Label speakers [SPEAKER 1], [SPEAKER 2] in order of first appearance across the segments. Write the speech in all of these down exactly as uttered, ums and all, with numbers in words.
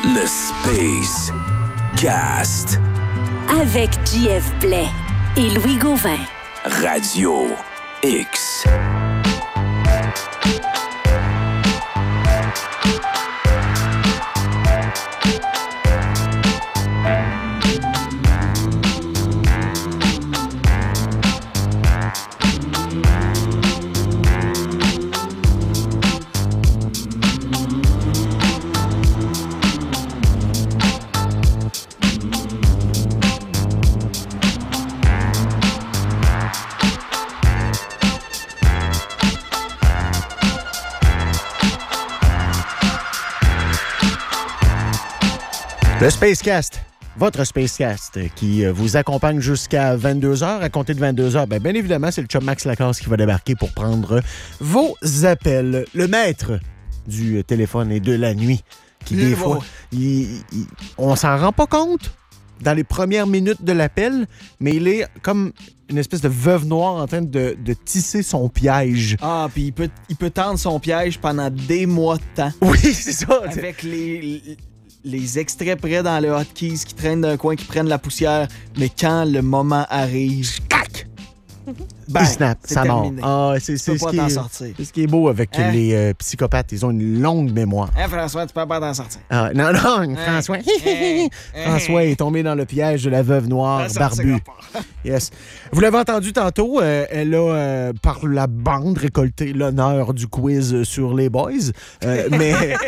[SPEAKER 1] Le Space Cast.
[SPEAKER 2] Avec J F Blais et Louis Gauvin.
[SPEAKER 1] Radio X.
[SPEAKER 3] Le Spacecast, votre Spacecast qui vous accompagne jusqu'à vingt-deux heures. À compter de vingt-deux heures, bien, bien évidemment, c'est le chum Max Lacasse qui va débarquer pour prendre vos appels. Le maître du téléphone et de la nuit, qui des fois, il, il, on s'en rend pas compte dans les premières minutes de l'appel, mais il est comme une espèce de veuve noire en train de, de tisser son piège.
[SPEAKER 4] Ah, puis il peut, il peut tendre son piège pendant des mois de temps.
[SPEAKER 3] Oui, c'est ça.
[SPEAKER 4] Avec les... les... les extraits près dans le hotkeys qui traînent d'un coin, qui prennent la poussière, mais quand le moment arrive, cac!
[SPEAKER 3] Ben, il snap, ça mord. Ah, c'est, c'est, ce qui est, c'est ce qui est beau avec hein? les euh, psychopathes. Ils ont une longue mémoire.
[SPEAKER 4] Hein, François, tu peux pas t'en sortir.
[SPEAKER 3] Ah, non, non, hein? François. Hein? François est tombé dans le piège de la veuve noire barbue. Yes. Vous l'avez entendu tantôt, euh, elle a, euh, par la bande, récolté l'honneur du quiz sur les boys. Euh, mais.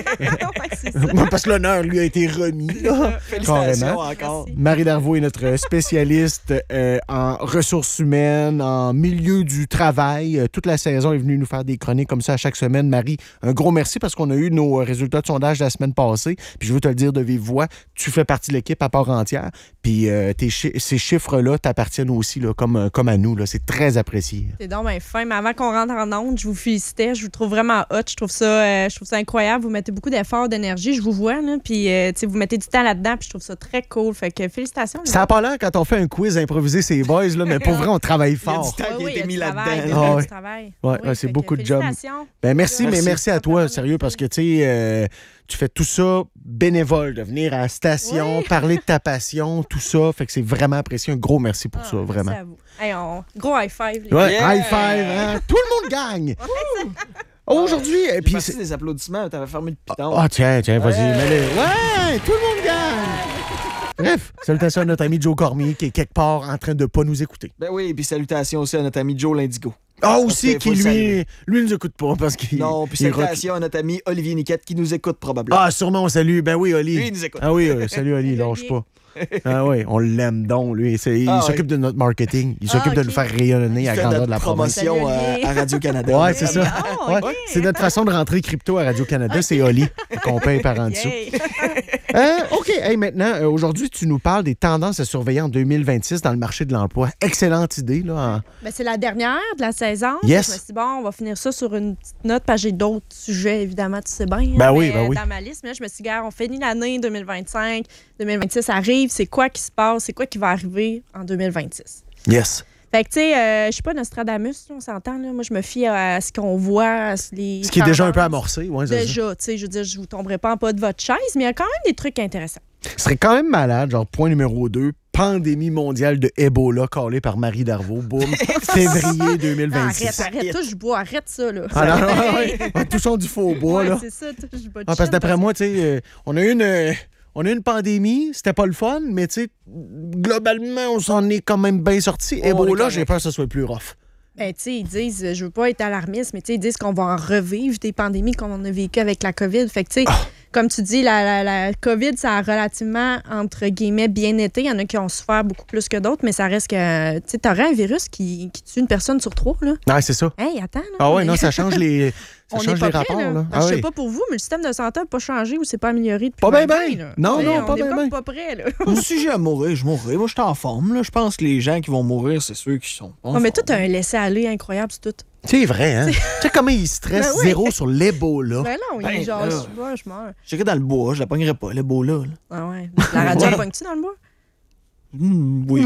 [SPEAKER 3] ouais, parce que l'honneur lui a été remis. Là,
[SPEAKER 4] Félicitations encore.
[SPEAKER 3] Marie Darvaux est notre spécialiste euh, en ressources humaines, en milieu du travail. Euh, toute la saison est venue nous faire des chroniques comme ça à chaque semaine. Marie, un gros merci parce qu'on a eu nos résultats de sondage la semaine passée. Puis je veux te le dire de vive voix, tu fais partie de l'équipe à part entière. Puis euh, tes chi- ces chiffres-là t'appartiennent aussi là, comme, comme à nous. Là. C'est très apprécié.
[SPEAKER 5] C'est donc bien fin. Mais avant qu'on rentre en onde, je vous félicitais. Je vous trouve vraiment hot. Je trouve ça, euh, je trouve ça incroyable. Vous mettez beaucoup d'efforts, d'énergie. Je vous vois. Là, puis euh, vous mettez du temps là-dedans. Puis je trouve ça très cool. Fait que félicitations.
[SPEAKER 3] Ça n'a pas l'air quand on fait un quiz improvisé ces boys. Là, mais pour vrai, on travaille fort.
[SPEAKER 4] Il y a du temps qui a été mis là-dedans.
[SPEAKER 3] Ah, ouais. Ouais, ouais, c'est beaucoup de job. Ben, merci, merci, mais merci à toi, sérieux, parce que tu sais, euh, tu fais tout ça bénévole, de venir à la station, oui. parler de ta passion, tout ça. Fait que c'est vraiment apprécié. Un gros merci pour ah, ça, vraiment.
[SPEAKER 5] Merci à vous. Hey, on... Gros high five. Les
[SPEAKER 3] ouais, yeah. High five, hein? Tout le monde gagne. Aujourd'hui,
[SPEAKER 4] et
[SPEAKER 3] puis
[SPEAKER 4] c'est des applaudissements, t'avais fermé le piton.
[SPEAKER 3] Ah, oh, tiens, tiens, vas-y, ouais. mets-le. Ouais, tout le monde gagne. Bref, salutations à notre ami Joe Cormier qui est quelque part en train de pas nous écouter.
[SPEAKER 4] Ben oui, et puis salutations aussi à notre ami Joe l'Indigo.
[SPEAKER 3] Ah, aussi, qui lui, lui nous écoute pas parce qu'il.
[SPEAKER 4] Non, puis salutations à notre ami Olivier Niquette qui nous écoute probablement.
[SPEAKER 3] Ah, sûrement, on salue. Ben oui, Oli.
[SPEAKER 4] Lui, il nous écoute.
[SPEAKER 3] Ah oui, euh, salut Oli, lâche pas. Ah oui, on l'aime donc, lui. C'est, il ah, s'occupe ouais. de notre marketing. Il s'occupe ah, okay. de nous faire rayonner il à grandeur de la
[SPEAKER 4] promotion à, à Radio-Canada.
[SPEAKER 3] Ouais, c'est ça. Oh, ouais. Okay. C'est notre façon de rentrer crypto à Radio-Canada. Okay. C'est Oli qu'on paye par en dessous. euh, OK. Hey, maintenant, euh, aujourd'hui, tu nous parles des tendances à surveiller en deux mille vingt-six dans le marché de l'emploi. Excellente idée, là. En...
[SPEAKER 5] Ben, c'est la dernière de la saison.
[SPEAKER 3] Yes.
[SPEAKER 5] Je me suis dit, bon, on va finir ça sur une petite note parce que j'ai d'autres sujets, évidemment, tu sais bien.
[SPEAKER 3] Ben oui, ben oui.
[SPEAKER 5] Dans ma liste, mais là, je me suis dit, gars, on finit l'année deux mille vingt-cinq, deux mille vingt-six arrive. C'est quoi qui se passe? C'est quoi qui va arriver en deux mille vingt-six?
[SPEAKER 3] Yes.
[SPEAKER 5] Fait que, tu sais, euh, je suis pas Nostradamus, on s'entend. Là. Moi, je me fie à ce qu'on voit. À les
[SPEAKER 3] ce qui est déjà un peu amorcé. Ouais,
[SPEAKER 5] déjà, tu sais, je veux dire, je vous tomberai pas en pas de votre chaise, mais il y a quand même des trucs intéressants.
[SPEAKER 3] Ce serait quand même malade, genre point numéro deux, pandémie mondiale de Ebola calée par Marie Darvaux. Boum, février deux mille vingt-six.
[SPEAKER 5] Non, arrête, arrête, touche bois, arrête ça, là.
[SPEAKER 3] Ah, non, non, ouais, ouais, touchons du faux bois,
[SPEAKER 5] ouais,
[SPEAKER 3] là.
[SPEAKER 5] c'est ça, touche bois de
[SPEAKER 3] ah, parce que d'après parce... moi, tu sais, euh, on a eu une... Euh, On a eu une pandémie, c'était pas le fun, mais tu sais, globalement, on s'en est quand même bien sorti. Oh, Ebola, j'ai peur que ce soit plus rough.
[SPEAKER 5] Ben, tu sais, ils disent, je veux pas être alarmiste, mais tu sais, ils disent qu'on va en revivre des pandémies qu'on a vécues avec la COVID. Fait que, tu sais, oh. comme tu dis, la, la, la COVID, ça a relativement, entre guillemets, bien été. Il y en a qui ont souffert beaucoup plus que d'autres, mais ça reste que, tu sais, t'aurais un virus qui, qui tue une personne sur trois, là.
[SPEAKER 3] Non, c'est ça.
[SPEAKER 5] Hey, attends, là.
[SPEAKER 3] Ah ouais, mais... non, ça change les... Ça
[SPEAKER 5] on
[SPEAKER 3] change
[SPEAKER 5] pas
[SPEAKER 3] les
[SPEAKER 5] prêt,
[SPEAKER 3] rapports,
[SPEAKER 5] là.
[SPEAKER 3] là.
[SPEAKER 5] Ah, je sais oui. pas pour vous, mais le système de santé n'a pas changé ou c'est pas amélioré depuis
[SPEAKER 3] pas bien,
[SPEAKER 5] bien.
[SPEAKER 3] Non, non,
[SPEAKER 5] on
[SPEAKER 3] pas bien, bien.
[SPEAKER 5] pas prêt, là.
[SPEAKER 4] Si j'ai à mourir, je mourrai. Moi, je suis en forme, là. Je pense que les gens qui vont mourir, c'est ceux qui sont en
[SPEAKER 5] oh, mais
[SPEAKER 4] forme.
[SPEAKER 5] toi, t'as un laisser-aller incroyable, c'est tout.
[SPEAKER 3] C'est vrai, hein? Tu sais comment ils stressent ben oui. zéro sur l'Ebola.
[SPEAKER 5] Ben non, il est genre,
[SPEAKER 4] euh,
[SPEAKER 5] je meurs, je meurs.
[SPEAKER 4] Je serais dans le bois, je la pognerais pas, l'Ebola.
[SPEAKER 5] Ah ouais. La radio, elle pogne-tu dans le bois?
[SPEAKER 4] Mmh, oui.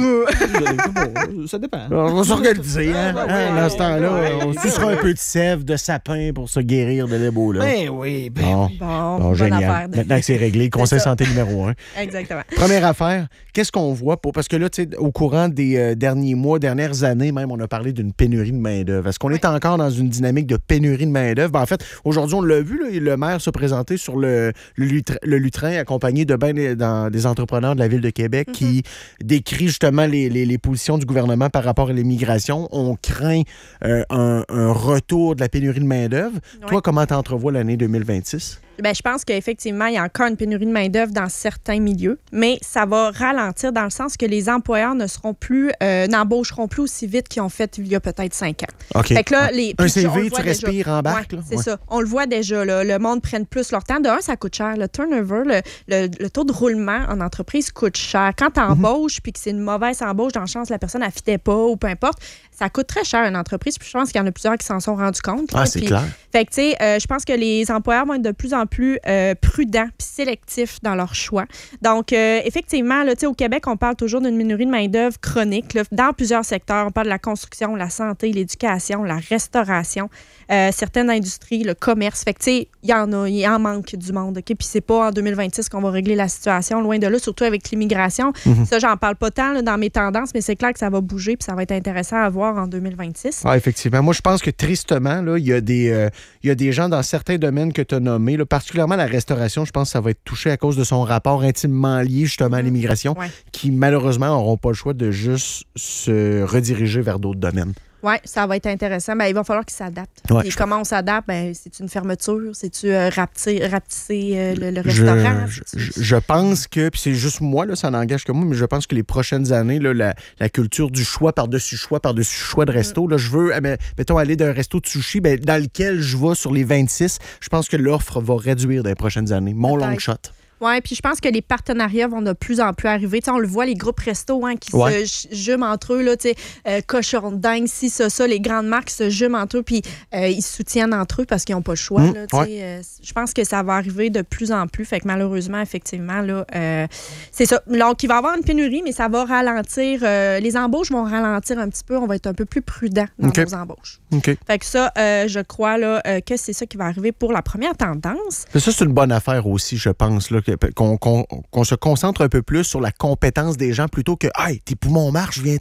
[SPEAKER 4] bon, ça dépend.
[SPEAKER 3] On va s'organiser, hein?
[SPEAKER 4] Ouais, ouais,
[SPEAKER 3] hein,
[SPEAKER 4] ouais,
[SPEAKER 3] dans ce temps-là,
[SPEAKER 4] ouais,
[SPEAKER 3] on
[SPEAKER 4] ouais,
[SPEAKER 3] sucera
[SPEAKER 4] ouais.
[SPEAKER 3] un peu de sève, de sapin pour se guérir de l'ébola.
[SPEAKER 4] Ben oui, ben
[SPEAKER 3] Bon,
[SPEAKER 4] oui.
[SPEAKER 5] Bon,
[SPEAKER 3] bon
[SPEAKER 5] bonne
[SPEAKER 3] génial.
[SPEAKER 5] affaire. de-
[SPEAKER 3] Maintenant que c'est réglé, conseil
[SPEAKER 5] C'est ça.
[SPEAKER 3] santé numéro un.
[SPEAKER 5] Exactement.
[SPEAKER 3] Première affaire, qu'est-ce qu'on voit pour. Parce que là, tu sais, au courant des euh, derniers mois, dernières années, même, on a parlé d'une pénurie de main-d'œuvre. Est-ce qu'on est encore dans une dynamique de pénurie de main-d'œuvre? Ben, en fait, aujourd'hui, on l'a vu, là, le maire se présentait sur le, le, Lutrin, le Lutrin, accompagné de ben des, dans, des entrepreneurs de la Ville de Québec
[SPEAKER 5] Mm-hmm.
[SPEAKER 3] qui décrit justement les, les, les positions du gouvernement par rapport à l'immigration. On craint euh, un, un retour de la pénurie de main-d'œuvre.
[SPEAKER 5] Ouais.
[SPEAKER 3] Toi, comment t'entrevois l'année deux mille vingt-six?
[SPEAKER 5] Ben, je pense qu'effectivement, il y a encore une pénurie de main-d'œuvre dans certains milieux, mais ça va ralentir dans le sens que les employeurs ne seront plus, euh, n'embaucheront plus aussi vite qu'ils ont fait il y a peut-être cinq ans.
[SPEAKER 3] OK.
[SPEAKER 5] Fait que là, les,
[SPEAKER 3] Un
[SPEAKER 5] puis
[SPEAKER 3] C
[SPEAKER 5] on le
[SPEAKER 3] V,
[SPEAKER 5] voit
[SPEAKER 3] tu
[SPEAKER 5] déjà.
[SPEAKER 3] respires, embarque.
[SPEAKER 5] Ouais,
[SPEAKER 3] là?
[SPEAKER 5] c'est
[SPEAKER 3] Ouais.
[SPEAKER 5] ça. On le voit déjà. Là, le monde prenne plus leur temps. De un, ça coûte cher. Le turnover, le, le, le taux de roulement en entreprise coûte cher. Quand tu embauches puis que c'est une mauvaise embauche, dans le sens que la personne ne fitait pas ou peu importe, ça coûte très cher une entreprise. Puis je pense qu'il y en a plusieurs qui s'en sont rendus compte.
[SPEAKER 3] Ah,
[SPEAKER 5] là.
[SPEAKER 3] c'est
[SPEAKER 5] Puis-
[SPEAKER 3] clair.
[SPEAKER 5] Fait que, tu sais, euh, je pense que les employeurs vont être de plus en plus euh, prudents puis sélectifs dans leur choix. Donc, euh, effectivement, là, tu sais, au Québec, on parle toujours d'une pénurie de main-d'œuvre chronique là, dans plusieurs secteurs. On parle de la construction, la santé, l'éducation, la restauration, euh, certaines industries, le commerce. Fait que, tu sais, il y en a, il en manque du monde. OK? Puis c'est pas en deux mille vingt-six qu'on va régler la situation, loin de là, surtout avec l'immigration.
[SPEAKER 3] Mhm.
[SPEAKER 5] Ça, j'en parle pas tant là, dans mes tendances, mais c'est clair que ça va bouger puis ça va être intéressant à voir en deux mille vingt-six.
[SPEAKER 3] Ah, effectivement. Moi, je pense que tristement, là, il y a des, euh, il y a des gens dans certains domaines que tu as nommés, là, particulièrement la restauration, je pense que ça va être touché à cause de son rapport intimement lié justement à l'immigration,
[SPEAKER 5] Ouais.
[SPEAKER 3] qui malheureusement n'auront pas le choix de juste se rediriger vers d'autres domaines.
[SPEAKER 5] Oui, ça va être intéressant. Ben, il va falloir qu'ils s'adaptent.
[SPEAKER 3] Ouais,
[SPEAKER 5] Et
[SPEAKER 3] je-
[SPEAKER 5] comment on s'adapte? Ben, c'est-tu une fermeture? C'est-tu euh, rapetisser, rapetisser, euh, le, le
[SPEAKER 3] Je,
[SPEAKER 5] restaurant?
[SPEAKER 3] je,
[SPEAKER 5] C'est-tu-
[SPEAKER 3] je pense que, puis c'est juste moi, là, ça n'engage que moi, mais je pense que les prochaines années, là, la, la culture du choix par-dessus choix par-dessus choix de resto, là, je veux, eh ben, mettons, aller d'un resto de sushi ben, dans lequel je vais sur les vingt-six, je pense que l'offre va réduire dans les prochaines années. Mon
[SPEAKER 5] Peut-être.
[SPEAKER 3] long shot.
[SPEAKER 5] Oui, puis je pense que les partenariats vont de plus en plus arriver. Tu sais, on le voit, les groupes restos hein, qui
[SPEAKER 3] Ouais.
[SPEAKER 5] se j- jument entre eux, là, tu sais, euh, cochon de dingue, ci, ça, ça. Les grandes marques se jument entre eux, puis euh, ils se soutiennent entre eux parce qu'ils n'ont pas le choix.
[SPEAKER 3] Mmh,
[SPEAKER 5] là, tu sais. Euh, je pense que ça va arriver de plus en plus. Fait que malheureusement, effectivement, là, euh, c'est ça. Donc, il va y avoir une pénurie, mais ça va ralentir. euh, les embauches vont ralentir un petit peu. On va être un peu plus prudent dans
[SPEAKER 3] OK.
[SPEAKER 5] nos embauches.
[SPEAKER 3] OK.
[SPEAKER 5] Fait que ça, euh, je crois là, euh, que c'est ça qui va arriver pour la première tendance.
[SPEAKER 3] Mais ça, c'est une bonne affaire aussi, je pense, là, que- qu'on qu'on- qu'on se concentre un peu plus sur la compétence des gens plutôt que « Hey, tes poumons marchent, viens-t'en! »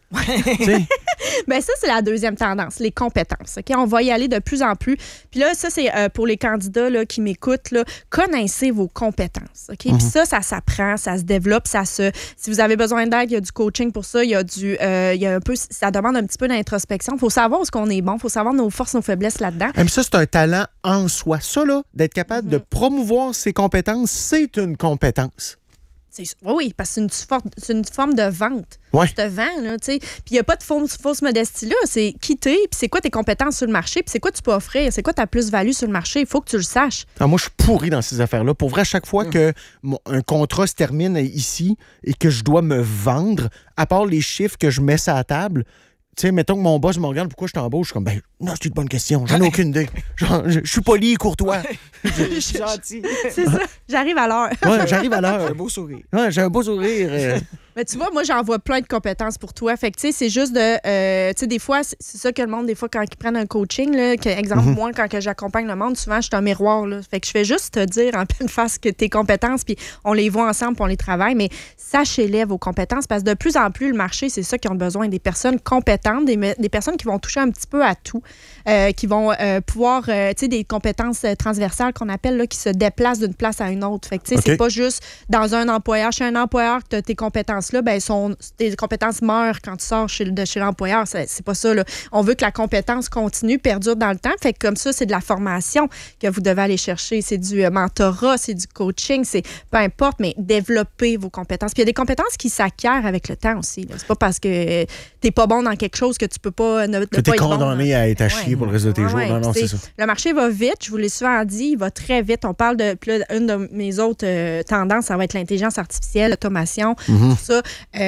[SPEAKER 3] Tu sais?
[SPEAKER 5] Bien, ça, c'est la deuxième tendance, les compétences. OK? On va y aller de plus en plus. Puis là, ça, c'est euh, pour les candidats là, qui m'écoutent. Là, connaissez vos compétences. OK? Puis ça, ça s'apprend, ça se développe. Ça se... Si vous avez besoin d'aide, il y a du coaching pour ça. Il y a du, euh, il y a un peu, ça demande un petit peu d'introspection. Il faut savoir où est-ce qu'on est bon. Il faut savoir nos forces, nos faiblesses là-dedans.
[SPEAKER 3] Même ça, c'est un talent en soi. Ça, là, d'être capable de promouvoir ses compétences, c'est une compétence.
[SPEAKER 5] C'est- Oui, oui, parce que c'est une, for- c'est une forme de vente.
[SPEAKER 3] Ouais.
[SPEAKER 5] Tu te vends, là, tu sais. Puis il n'y a pas de fausse, fausse modestie là. C'est quitter, puis c'est quoi tes compétences sur le marché, puis c'est quoi tu peux offrir, c'est quoi ta plus-value sur le marché. Il faut que tu le saches.
[SPEAKER 3] Ah, moi, je suis pourri dans ces affaires-là. Pour vrai, à chaque fois que mon- un contrat se termine ici et que je dois me vendre, à part les chiffres que je mets sur la table, tu sais, mettons que mon boss me regarde, pourquoi je t'embauche? Je suis comme, ben, non, c'est une bonne question. J'en ai aucune idée. Genre, je je suis poli et courtois.
[SPEAKER 4] Je suis gentil.
[SPEAKER 5] C'est ça. J'arrive à l'heure.
[SPEAKER 3] Ouais, j'arrive à
[SPEAKER 4] Un
[SPEAKER 3] l'heure.
[SPEAKER 4] beau sourire.
[SPEAKER 3] Ouais, j'ai un beau sourire. euh.
[SPEAKER 5] Mais tu vois, moi, j'envoie plein de compétences pour toi. Fait que, tu sais, c'est juste de. euh, tu sais, des fois, c'est c'est ça que le monde, des fois, quand ils prennent un coaching, là, que, exemple, moi, quand que j'accompagne le monde, souvent, je suis un miroir, là. Fait que je fais juste te dire en pleine face que tes compétences, puis on les voit ensemble, puis on les travaille. Mais sachez-les, vos compétences, parce que de plus en plus, le marché, c'est ça qui ont besoin. Des personnes compétentes, des, me- des personnes qui vont toucher un petit peu à tout, euh, qui vont euh, pouvoir, euh, tu sais, des compétences euh, transversales qu'on appelle, là, qui se déplacent d'une place à une autre. Fait que, tu sais,
[SPEAKER 3] OK.
[SPEAKER 5] c'est pas juste dans un employeur. Chez un employeur que tu as tes compétences-là, ben, son, tes compétences meurent quand tu sors chez, le- de chez l'employeur. C'est, c'est pas ça, là. On veut que la compétence continue, perdure dans le temps. Fait que comme ça, c'est de la formation que vous devez aller chercher. C'est du euh, mentorat, c'est du coaching, c'est peu importe, mais développer vos compétences. Puis il y a des compétences qui s'acquièrent avec le temps aussi, là. C'est pas parce que euh, t'es pas bon dans quelque chose que tu peux pas ne, ne
[SPEAKER 3] Que
[SPEAKER 5] pas
[SPEAKER 3] t'es
[SPEAKER 5] être bon.
[SPEAKER 3] condamné à être à
[SPEAKER 5] Ouais.
[SPEAKER 3] chier pour le reste de tes
[SPEAKER 5] Ouais,
[SPEAKER 3] jours.
[SPEAKER 5] ouais.
[SPEAKER 3] Non, non, c'est
[SPEAKER 5] C'est-
[SPEAKER 3] ça.
[SPEAKER 5] Le marché va vite, je vous l'ai souvent dit, il va très vite. On parle de. Puis là, une de mes autres euh, tendances, ça va être l'intelligence artificielle, l'automation,
[SPEAKER 3] Mhm.
[SPEAKER 5] tout ça. Euh,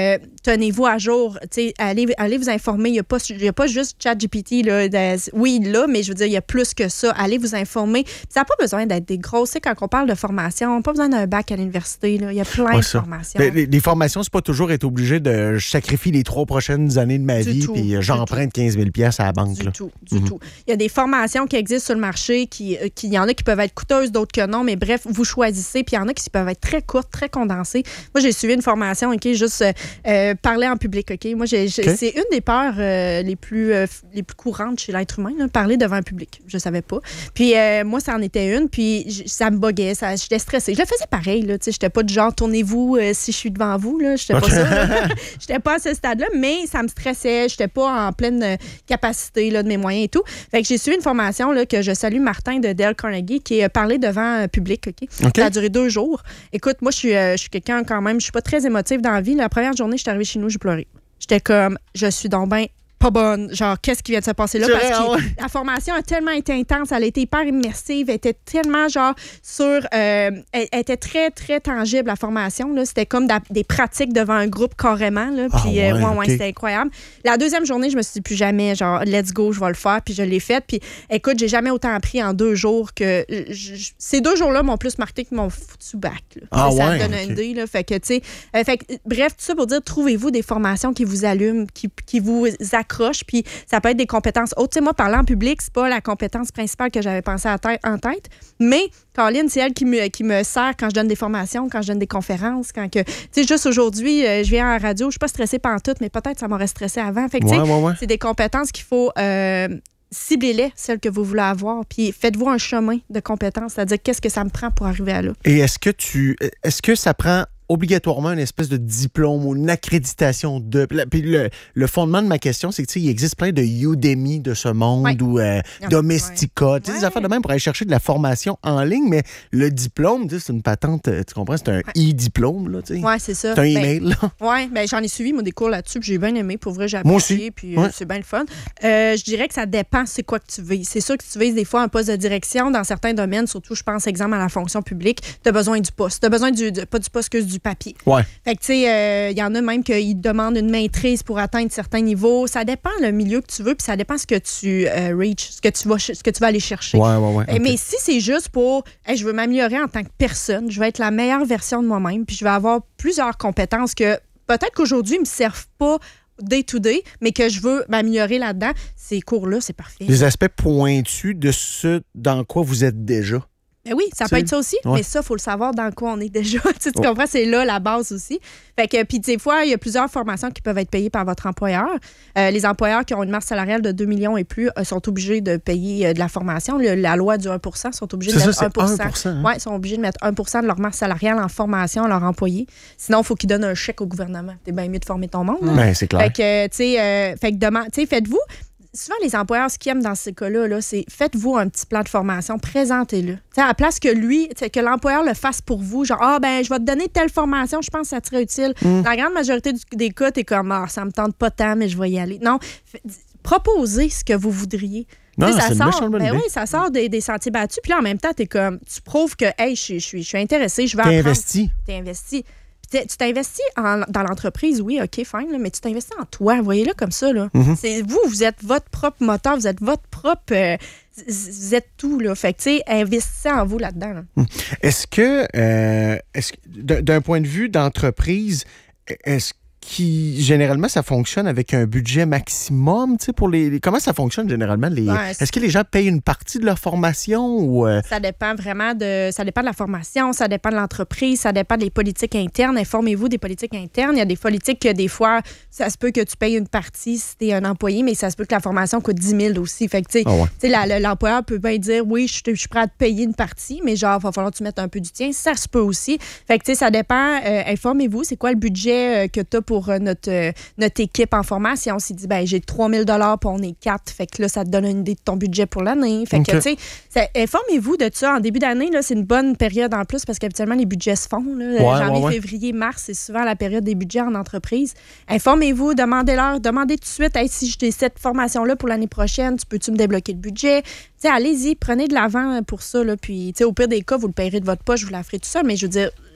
[SPEAKER 5] tenez-vous à jour. Allez, allez vous informer. Il n'y a, a pas juste ChatGPT. Là, de, oui, là, mais je veux dire, il y a plus que ça. Allez vous informer. Puis ça n'a pas besoin d'être des grosses. Quand on parle de formation, on n'a pas besoin d'un bac à l'université. Là. Il y a plein
[SPEAKER 3] ouais,
[SPEAKER 5] de
[SPEAKER 3] ça.
[SPEAKER 5] formations.
[SPEAKER 3] Les, les formations, c'est pas toujours être obligé de sacrifier les trois prochaines années de ma
[SPEAKER 5] du
[SPEAKER 3] vie
[SPEAKER 5] tout,
[SPEAKER 3] puis j'emprunte quinze mille dollars à la banque.
[SPEAKER 5] Du
[SPEAKER 3] là.
[SPEAKER 5] tout, du
[SPEAKER 3] mm-hmm.
[SPEAKER 5] tout. Il y a des formations qui existent sur le marché, qui, qui, il y en a qui peuvent être coûteuses, d'autres que non, mais bref, vous choisissez. Puis il y en a qui peuvent être très courtes, très condensées. Moi, j'ai suivi une formation, OK, juste euh, parler en public, OK? Moi, j'ai, j'ai, okay. c'est une des peurs euh, les, plus, euh, les plus courantes chez l'être humain, là, parler devant un public. Je savais pas. Puis euh, moi, ça en était une, puis j- ça me buguait, ça, j'étais stressée. Je le faisais pareil, là, tu sais, j'étais pas du genre, tournez-vous euh, si je suis devant vous, là, j'étais
[SPEAKER 3] okay.
[SPEAKER 5] pas ça. J'étais pas à ce stade-là, mais ça me stressait, j'étais pas en pleine euh, capacité là, de mes moyens et tout. Fait que j'ai suivi une formation là, que je salue Martin de Dale Carnegie, qui est parlé devant un public, OK? Okay. Ça a duré deux jours. Écoute, moi, je suis, euh, je suis quelqu'un quand même, je suis pas très émotive dans la vie. La première journée, je suis arrivée chez nous, j'ai pleuré. J'étais comme, je suis donc ben pas bonne. Genre, qu'est-ce qui vient de se passer là?
[SPEAKER 3] C'est
[SPEAKER 5] Parce
[SPEAKER 3] vrai,
[SPEAKER 5] que
[SPEAKER 3] ouais.
[SPEAKER 5] la formation a tellement été intense, elle a été hyper immersive, elle était tellement, genre, sur... Euh, elle, elle était très, très tangible, la formation. Là. C'était comme da, des pratiques devant un groupe carrément. Là. Puis, oh, ouais, euh, ouais, okay. ouais, c'était incroyable. La deuxième journée, je me suis dit plus jamais, genre, let's go, je vais le faire. Puis, je l'ai fait. Puis, écoute, j'ai jamais autant appris en deux jours que... Je, je, ces deux jours-là m'ont plus marqué que mon foutu bac. Là.
[SPEAKER 3] Ah,
[SPEAKER 5] ça
[SPEAKER 3] ouais,
[SPEAKER 5] me donne
[SPEAKER 3] okay.
[SPEAKER 5] une idée. Là. Fait que, tu sais... Euh, fait que, bref, tout ça pour dire, trouvez-vous des formations qui vous allument, qui, qui vous accrochent, puis ça peut être des compétences autres. Tu sais, moi, parler en public, c'est pas la compétence principale que j'avais pensée à tête, en tête, mais Caroline, c'est elle qui me, qui me sert quand je donne des formations, quand je donne des conférences, quand que... Tu sais, juste aujourd'hui, euh, je viens à la radio, je suis pas stressée pantoute, mais peut-être ça m'aurait stressé avant. Fait que,
[SPEAKER 3] ouais,
[SPEAKER 5] tu sais,
[SPEAKER 3] ouais, ouais.
[SPEAKER 5] c'est des compétences qu'il faut... Euh, ciblez-les, celles que vous voulez avoir, puis faites-vous un chemin de compétences, c'est-à-dire qu'est-ce que ça me prend pour arriver à là.
[SPEAKER 3] Et est-ce que tu... Est-ce que ça prend... obligatoirement une espèce de diplôme ou une accréditation de... Puis le, le fondement de ma question, c'est que il existe plein de Udemy de ce monde ouais. ou euh, Domestika, ouais. tu sais, ouais. des affaires de même pour aller chercher de la formation en ligne, mais le diplôme, c'est une patente, tu comprends, c'est un ouais. e-diplôme, là, tu sais.
[SPEAKER 5] Oui, c'est ça.
[SPEAKER 3] C'est un
[SPEAKER 5] ben,
[SPEAKER 3] email, là.
[SPEAKER 5] Oui, ben, j'en ai suivi, moi, des cours là-dessus, puis j'ai bien aimé, pour vrai, j'ai apprécié, puis
[SPEAKER 3] ouais.
[SPEAKER 5] euh, c'est bien le fun. Euh, je dirais que ça dépend c'est quoi que tu vises. C'est sûr que tu vises des fois un poste de direction dans certains domaines, surtout, je pense, exemple, à la fonction publique, tu as besoin du poste. Tu as besoin du, de, pas du poste que du papier.
[SPEAKER 3] Ouais.
[SPEAKER 5] Fait que, tu sais, il euh, y en a même qui demandent une maîtrise pour atteindre certains niveaux. Ça dépend le milieu que tu veux, puis ça dépend ce que tu euh, reach, ce que tu vas, ce que tu vas aller chercher.
[SPEAKER 3] Ouais, ouais, ouais. Okay.
[SPEAKER 5] Mais si c'est juste pour, hey, je veux m'améliorer en tant que personne, je veux être la meilleure version de moi-même, puis je vais avoir plusieurs compétences que peut-être qu'aujourd'hui ne me servent pas day-to-day, mais que je veux m'améliorer là-dedans, ces cours-là, c'est parfait.
[SPEAKER 3] Des aspects pointus de ce dans quoi vous êtes déjà.
[SPEAKER 5] Ben oui, ça
[SPEAKER 3] t'sais,
[SPEAKER 5] peut être ça aussi,
[SPEAKER 3] ouais.
[SPEAKER 5] mais ça, il faut le savoir dans quoi on est déjà. tu
[SPEAKER 3] oh.
[SPEAKER 5] comprends? C'est là la base aussi. Fait que, puis des fois, il y a plusieurs formations qui peuvent être payées par votre employeur. Euh, les employeurs qui ont une masse salariale de deux millions et plus euh, sont obligés de payer euh, de la formation. Le, la loi du un pour cent sont obligés
[SPEAKER 3] c'est
[SPEAKER 5] de
[SPEAKER 3] ça,
[SPEAKER 5] mettre un pour cent.
[SPEAKER 3] un pour cent hein?
[SPEAKER 5] Oui, ils sont obligés de mettre un pour cent de leur masse salariale en formation à leurs employés. Sinon, il faut qu'ils donnent un chèque au gouvernement. C'est bien mieux de former ton monde.
[SPEAKER 3] Ben, c'est clair.
[SPEAKER 5] Fait que, tu sais, euh, fait que demain, tu sais, faites-vous. Souvent, les employeurs, ce qu'ils aiment dans ces cas-là, là, c'est faites-vous un petit plan de formation, présentez-le. T'sais, à la place que lui, que l'employeur le fasse pour vous, genre, ah, ben, je vais te donner telle formation, je pense que ça serait utile. Mm. Dans la grande majorité du, des cas, t'es comme, ah, ça me tente pas tant, mais je vais y aller. Non, f- proposez ce que vous voudriez.
[SPEAKER 3] Non,
[SPEAKER 5] ça
[SPEAKER 3] c'est
[SPEAKER 5] sort,
[SPEAKER 3] une bonne
[SPEAKER 5] ben
[SPEAKER 3] idée.
[SPEAKER 5] oui, ça sort des, des sentiers battus. Puis là, en même temps, t'es comme, tu prouves que, hey, je, je, suis, je suis intéressé, je vais
[SPEAKER 3] T'es
[SPEAKER 5] apprendre.
[SPEAKER 3] investi.
[SPEAKER 5] T'es investi. Tu t'investis en, dans l'entreprise, oui, OK, fine, là, mais tu t'investis en toi. Voyez-le comme ça. Là.
[SPEAKER 3] Mm-hmm.
[SPEAKER 5] C'est, vous, vous êtes votre propre moteur, vous êtes votre propre... Euh, vous êtes tout, là. Fait que, tu sais, investissez en vous là-dedans. Là.
[SPEAKER 3] Est-ce que, euh, est-ce, d'un point de vue d'entreprise, est-ce qui, généralement, ça fonctionne avec un budget maximum, tu sais, pour les, les... Comment ça fonctionne, généralement? Les...
[SPEAKER 5] Ouais,
[SPEAKER 3] Est-ce que les gens payent une partie de leur formation ou... Euh...
[SPEAKER 5] Ça dépend vraiment de... Ça dépend de la formation, ça dépend de l'entreprise, ça dépend des politiques internes. Informez-vous des politiques internes. Il y a des politiques que, des fois, ça se peut que tu payes une partie si tu es un employé, mais ça se peut que la formation coûte dix mille aussi. Fait que, tu sais,
[SPEAKER 3] oh ouais.
[SPEAKER 5] la, l'employeur peut bien dire, oui, je, je suis prêt à te payer une partie, mais genre, il va falloir que tu mettes un peu du tien. Ça se peut aussi. Fait que, tu sais, ça dépend. Euh, informez-vous, c'est quoi le budget euh, que tu as pour euh, notre... Euh, notre équipe en formation. On s'est dit, ben j'ai trois mille dollars puis on est quatre. Fait que là, ça te donne une idée de ton budget pour l'année. Fait
[SPEAKER 3] okay.
[SPEAKER 5] que, tu sais, informez-vous de ça. En début d'année, là, c'est une bonne période en plus parce qu'habituellement, les budgets se font. Là.
[SPEAKER 3] Ouais,
[SPEAKER 5] Janvier,
[SPEAKER 3] ouais, ouais.
[SPEAKER 5] février, mars, c'est souvent la période des budgets en entreprise. Informez-vous, demandez-leur, demandez tout de suite, hey, si j'ai cette formation-là pour l'année prochaine, tu peux-tu me débloquer le budget? T'sais, allez-y, prenez de l'avant pour ça. Là, puis, au pire des cas, vous le payerez de votre poche, vous la ferez tout ça. Mais je veux dire,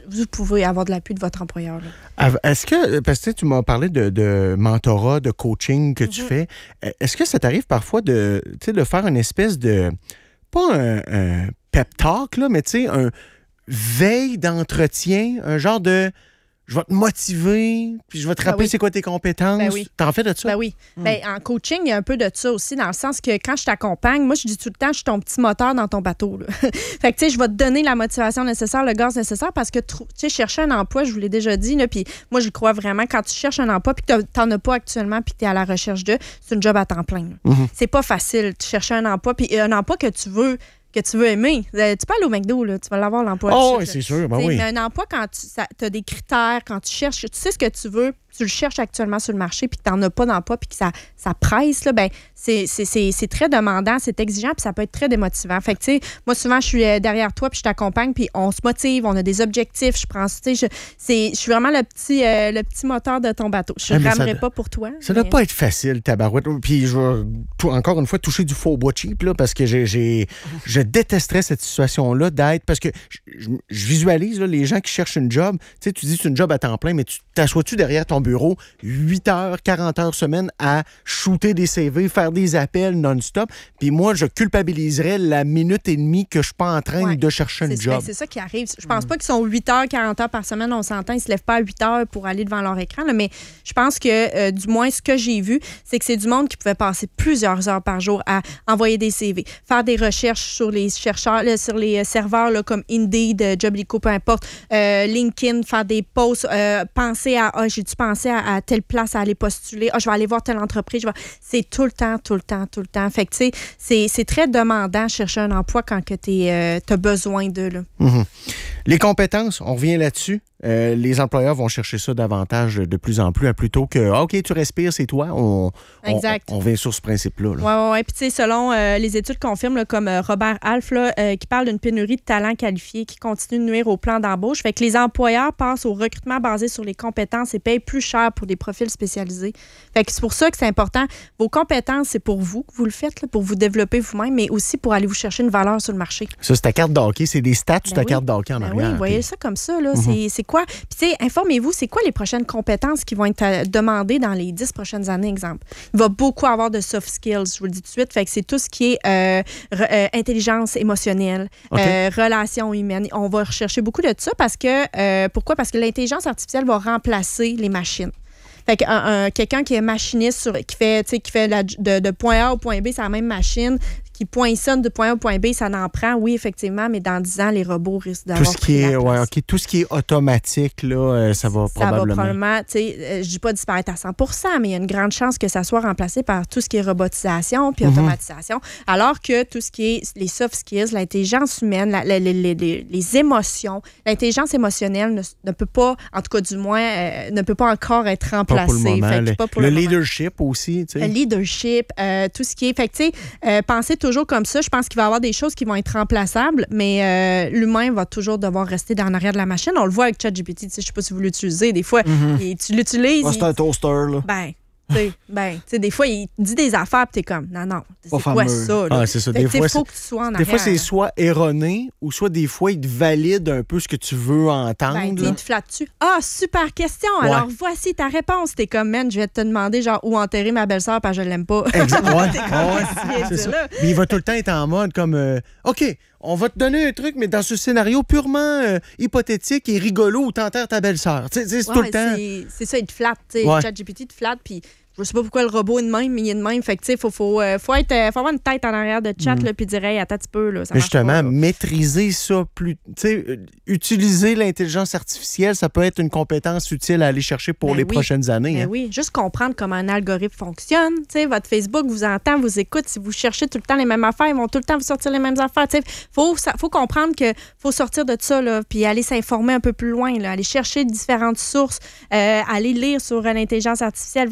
[SPEAKER 5] vous pouvez avoir de l'appui de votre employeur. Là.
[SPEAKER 3] Est-ce que, parce que tu m'as parlé de, de mentorat, de coaching que mm-hmm. tu fais, est-ce que ça t'arrive parfois de, de faire une espèce de, pas un, un pep talk, là, mais tu sais, un veille d'entretien, un genre de... Je vais te motiver, puis je vais te rappeler ben oui. c'est quoi tes compétences. Ben oui. T'en fais de ça?
[SPEAKER 5] Ben oui. Mm. Ben, en coaching, il y a un peu de ça aussi, dans le sens que quand je t'accompagne, moi, je dis tout le temps, je suis ton petit moteur dans ton bateau. Là. Fait que, tu sais, je vais te donner la motivation nécessaire, le gaz nécessaire, parce que, tu sais, chercher un emploi, je vous l'ai déjà dit, là, puis moi, je crois vraiment, quand tu cherches un emploi, puis que t'en as pas actuellement, puis que t'es à la recherche de, c'est une job à temps plein. Mm-hmm. C'est pas facile de chercher un emploi, puis un emploi que tu veux... que tu veux aimer. Tu peux aller au McDo, là, tu vas l'avoir l'emploi.
[SPEAKER 3] Oh, oui, c'est sûr. Ben oui.
[SPEAKER 5] Mais un emploi, quand tu as des critères, quand tu cherches, tu sais ce que tu veux, tu le cherches actuellement sur le marché, puis que tu n'en as pas d'emploi, puis que ça, ça presse, là, ben, c'est, c'est, c'est, c'est très demandant, c'est exigeant, puis ça peut être très démotivant. Fait que, tu sais, moi, souvent, je suis derrière toi, puis je t'accompagne, puis on se motive, on a des objectifs, je prends, tu sais, je, c'est, je suis vraiment le petit, euh, le petit moteur de ton bateau. Je ne ramerai pas pour toi.
[SPEAKER 3] Ça ne mais... doit pas être facile, tabarouette. Puis je vais, encore une fois, toucher du faux bois cheap, là, parce que j'ai, j'ai, je détesterais cette situation-là d'être, parce que je, je, je visualise là, les gens qui cherchent une job. Tu sais, tu dis c'est une job à temps plein, mais tu t'assois-tu derrière ton bureau huit heures, quarante heures semaine à shooter des C V, faire des appels non-stop. Puis moi, je culpabiliserais la minute et demie que je suis pas en train ouais, de chercher un job.
[SPEAKER 5] C'est ça qui arrive. Je pense mm. pas qu'ils sont huit heures, quarante heures par semaine, on s'entend. Ils se lèvent pas à huit heures pour aller devant leur écran. Là, mais je pense que, euh, du moins, ce que j'ai vu, c'est que c'est du monde qui pouvait passer plusieurs heures par jour à envoyer des C V, faire des recherches sur les chercheurs, là, sur les serveurs là, comme Indeed, Joblico, peu importe, euh, LinkedIn, faire des posts, euh, penser à, ah, j'ai dû penser à, à telle place à aller postuler, ah, je vais aller voir telle entreprise. Je vais... C'est tout le temps, tout le temps, tout le temps. Fait que, tu sais, c'est, c'est très demandant chercher un emploi quand tu euh, as besoin d'eux. Là.
[SPEAKER 3] Mm-hmm. Les compétences, on revient là-dessus. Euh, les employeurs vont chercher ça davantage de plus en plus, plutôt que ah, OK, tu respires, c'est toi. On,
[SPEAKER 5] exact.
[SPEAKER 3] On, on vient sur ce principe-là.
[SPEAKER 5] Oui, oui, oui. Puis, tu sais, selon euh, les études confirment, là, comme euh, Robert Half, là, euh, qui parle d'une pénurie de talents qualifiés qui continue de nuire au plan d'embauche. Fait que les employeurs passent au recrutement basé sur les compétences et payent plus cher pour des profils spécialisés. Fait que c'est pour ça que c'est important. Vos compétences, c'est pour vous que vous le faites, là, pour vous développer vous-même, mais aussi pour aller vous chercher une valeur sur le marché.
[SPEAKER 3] Ça, c'est ta carte d'hockey. C'est des stats ben sur ta oui. carte d'hockey en
[SPEAKER 5] ben
[SPEAKER 3] arrière.
[SPEAKER 5] Oui, vous voyez
[SPEAKER 3] puis...
[SPEAKER 5] ça comme ça. Là. Mm-hmm. C'est, c'est quoi? Puis, tu sais, informez-vous, c'est quoi les prochaines compétences qui vont être demandées dans les dix prochaines années, exemple? Il va beaucoup avoir de soft skills, je vous le dis tout de suite. Fait que c'est tout ce qui est euh, re, euh, intelligence émotionnelle, okay. euh, relations humaines. On va rechercher beaucoup de ça parce que, euh, pourquoi? Parce que l'intelligence artificielle va remplacer les machines. Fait que un, un, quelqu'un qui est machiniste, sur, qui fait, qui fait la, de, de point A au point B, c'est la même machine, qui poinçonne de point A au point B, ça n'en prend, oui, effectivement, mais dans dix ans, les robots risquent d'avoir
[SPEAKER 3] tout ce qui est, ouais, okay, tout ce qui est automatique, là, euh, ça va
[SPEAKER 5] ça
[SPEAKER 3] probablement...
[SPEAKER 5] Ça va probablement, tu sais, euh, je ne dis pas disparaître à cent pour cent, mais il y a une grande chance que ça soit remplacé par tout ce qui est robotisation puis mm-hmm. automatisation, alors que tout ce qui est les soft skills, l'intelligence humaine, la, la, les, les, les, les émotions, l'intelligence émotionnelle ne, ne peut pas, en tout cas du moins, euh, ne peut pas encore être remplacée.
[SPEAKER 3] Pas pour le moment. Fait,
[SPEAKER 5] le, pas pour
[SPEAKER 3] le,
[SPEAKER 5] le
[SPEAKER 3] leadership moment. Aussi, tu sais.
[SPEAKER 5] Le leadership, euh, tout ce qui est... Fait que, tu sais, euh, pensez toujours comme ça. Je pense qu'il va y avoir des choses qui vont être remplaçables, mais euh, l'humain va toujours devoir rester dans l'arrière de la machine. On le voit avec ChatGPT, tu sais, je sais pas si vous l'utilisez. Des fois, mm-hmm. il, tu l'utilises...
[SPEAKER 4] Ah, c'est il... un toaster, là.
[SPEAKER 5] Ben... ben, tu sais, des fois, il dit des affaires, puis t'es comme, non, non, c'est pas quoi fameux. Ça? Là?
[SPEAKER 3] Ah, c'est ça. Des fois,
[SPEAKER 5] faut que tu sois en
[SPEAKER 3] des
[SPEAKER 5] arrière.
[SPEAKER 3] fois, c'est soit erroné, ou soit des fois, il te valide un peu ce que tu veux entendre.
[SPEAKER 5] Ben, il te flatte dessus. Ah, super question. Ouais. Alors, voici ta réponse. T'es comme, man, je vais te demander, genre, où enterrer ma belle-sœur, parce que je l'aime pas.
[SPEAKER 3] Exactement. Ouais. ouais. C'est ça. Mais il va tout le temps être en mode comme, euh, OK, on va te donner un truc, mais dans ce scénario purement euh, hypothétique et rigolo où t'enterres ta belle-sœur. C'est, c'est
[SPEAKER 5] ouais,
[SPEAKER 3] tout le temps.
[SPEAKER 5] C'est, c'est ça, il te flatte. Ouais. ChatGPT te flatte, puis je sais pas pourquoi le robot est de même, mais il est de même. Fait que, tu sais, faut, faut, euh, faut, être, euh, faut avoir une tête en arrière de chat, mm. puis dire, hey, attends un petit peu, là. Ça
[SPEAKER 3] Justement,
[SPEAKER 5] pas, là.
[SPEAKER 3] maîtriser ça plus. Tu sais, euh, utiliser l'intelligence artificielle, ça peut être une compétence utile à aller chercher pour ben les oui. prochaines années.
[SPEAKER 5] Ben
[SPEAKER 3] hein.
[SPEAKER 5] oui, juste comprendre comment un algorithme fonctionne. Tu sais, votre Facebook vous entend, vous écoute. Si vous cherchez tout le temps les mêmes affaires, ils vont tout le temps vous sortir les mêmes affaires. Tu sais, faut, faut comprendre que faut sortir de ça, là, puis aller s'informer un peu plus loin, là, aller chercher différentes sources, euh, aller lire sur l'intelligence artificielle, vraiment.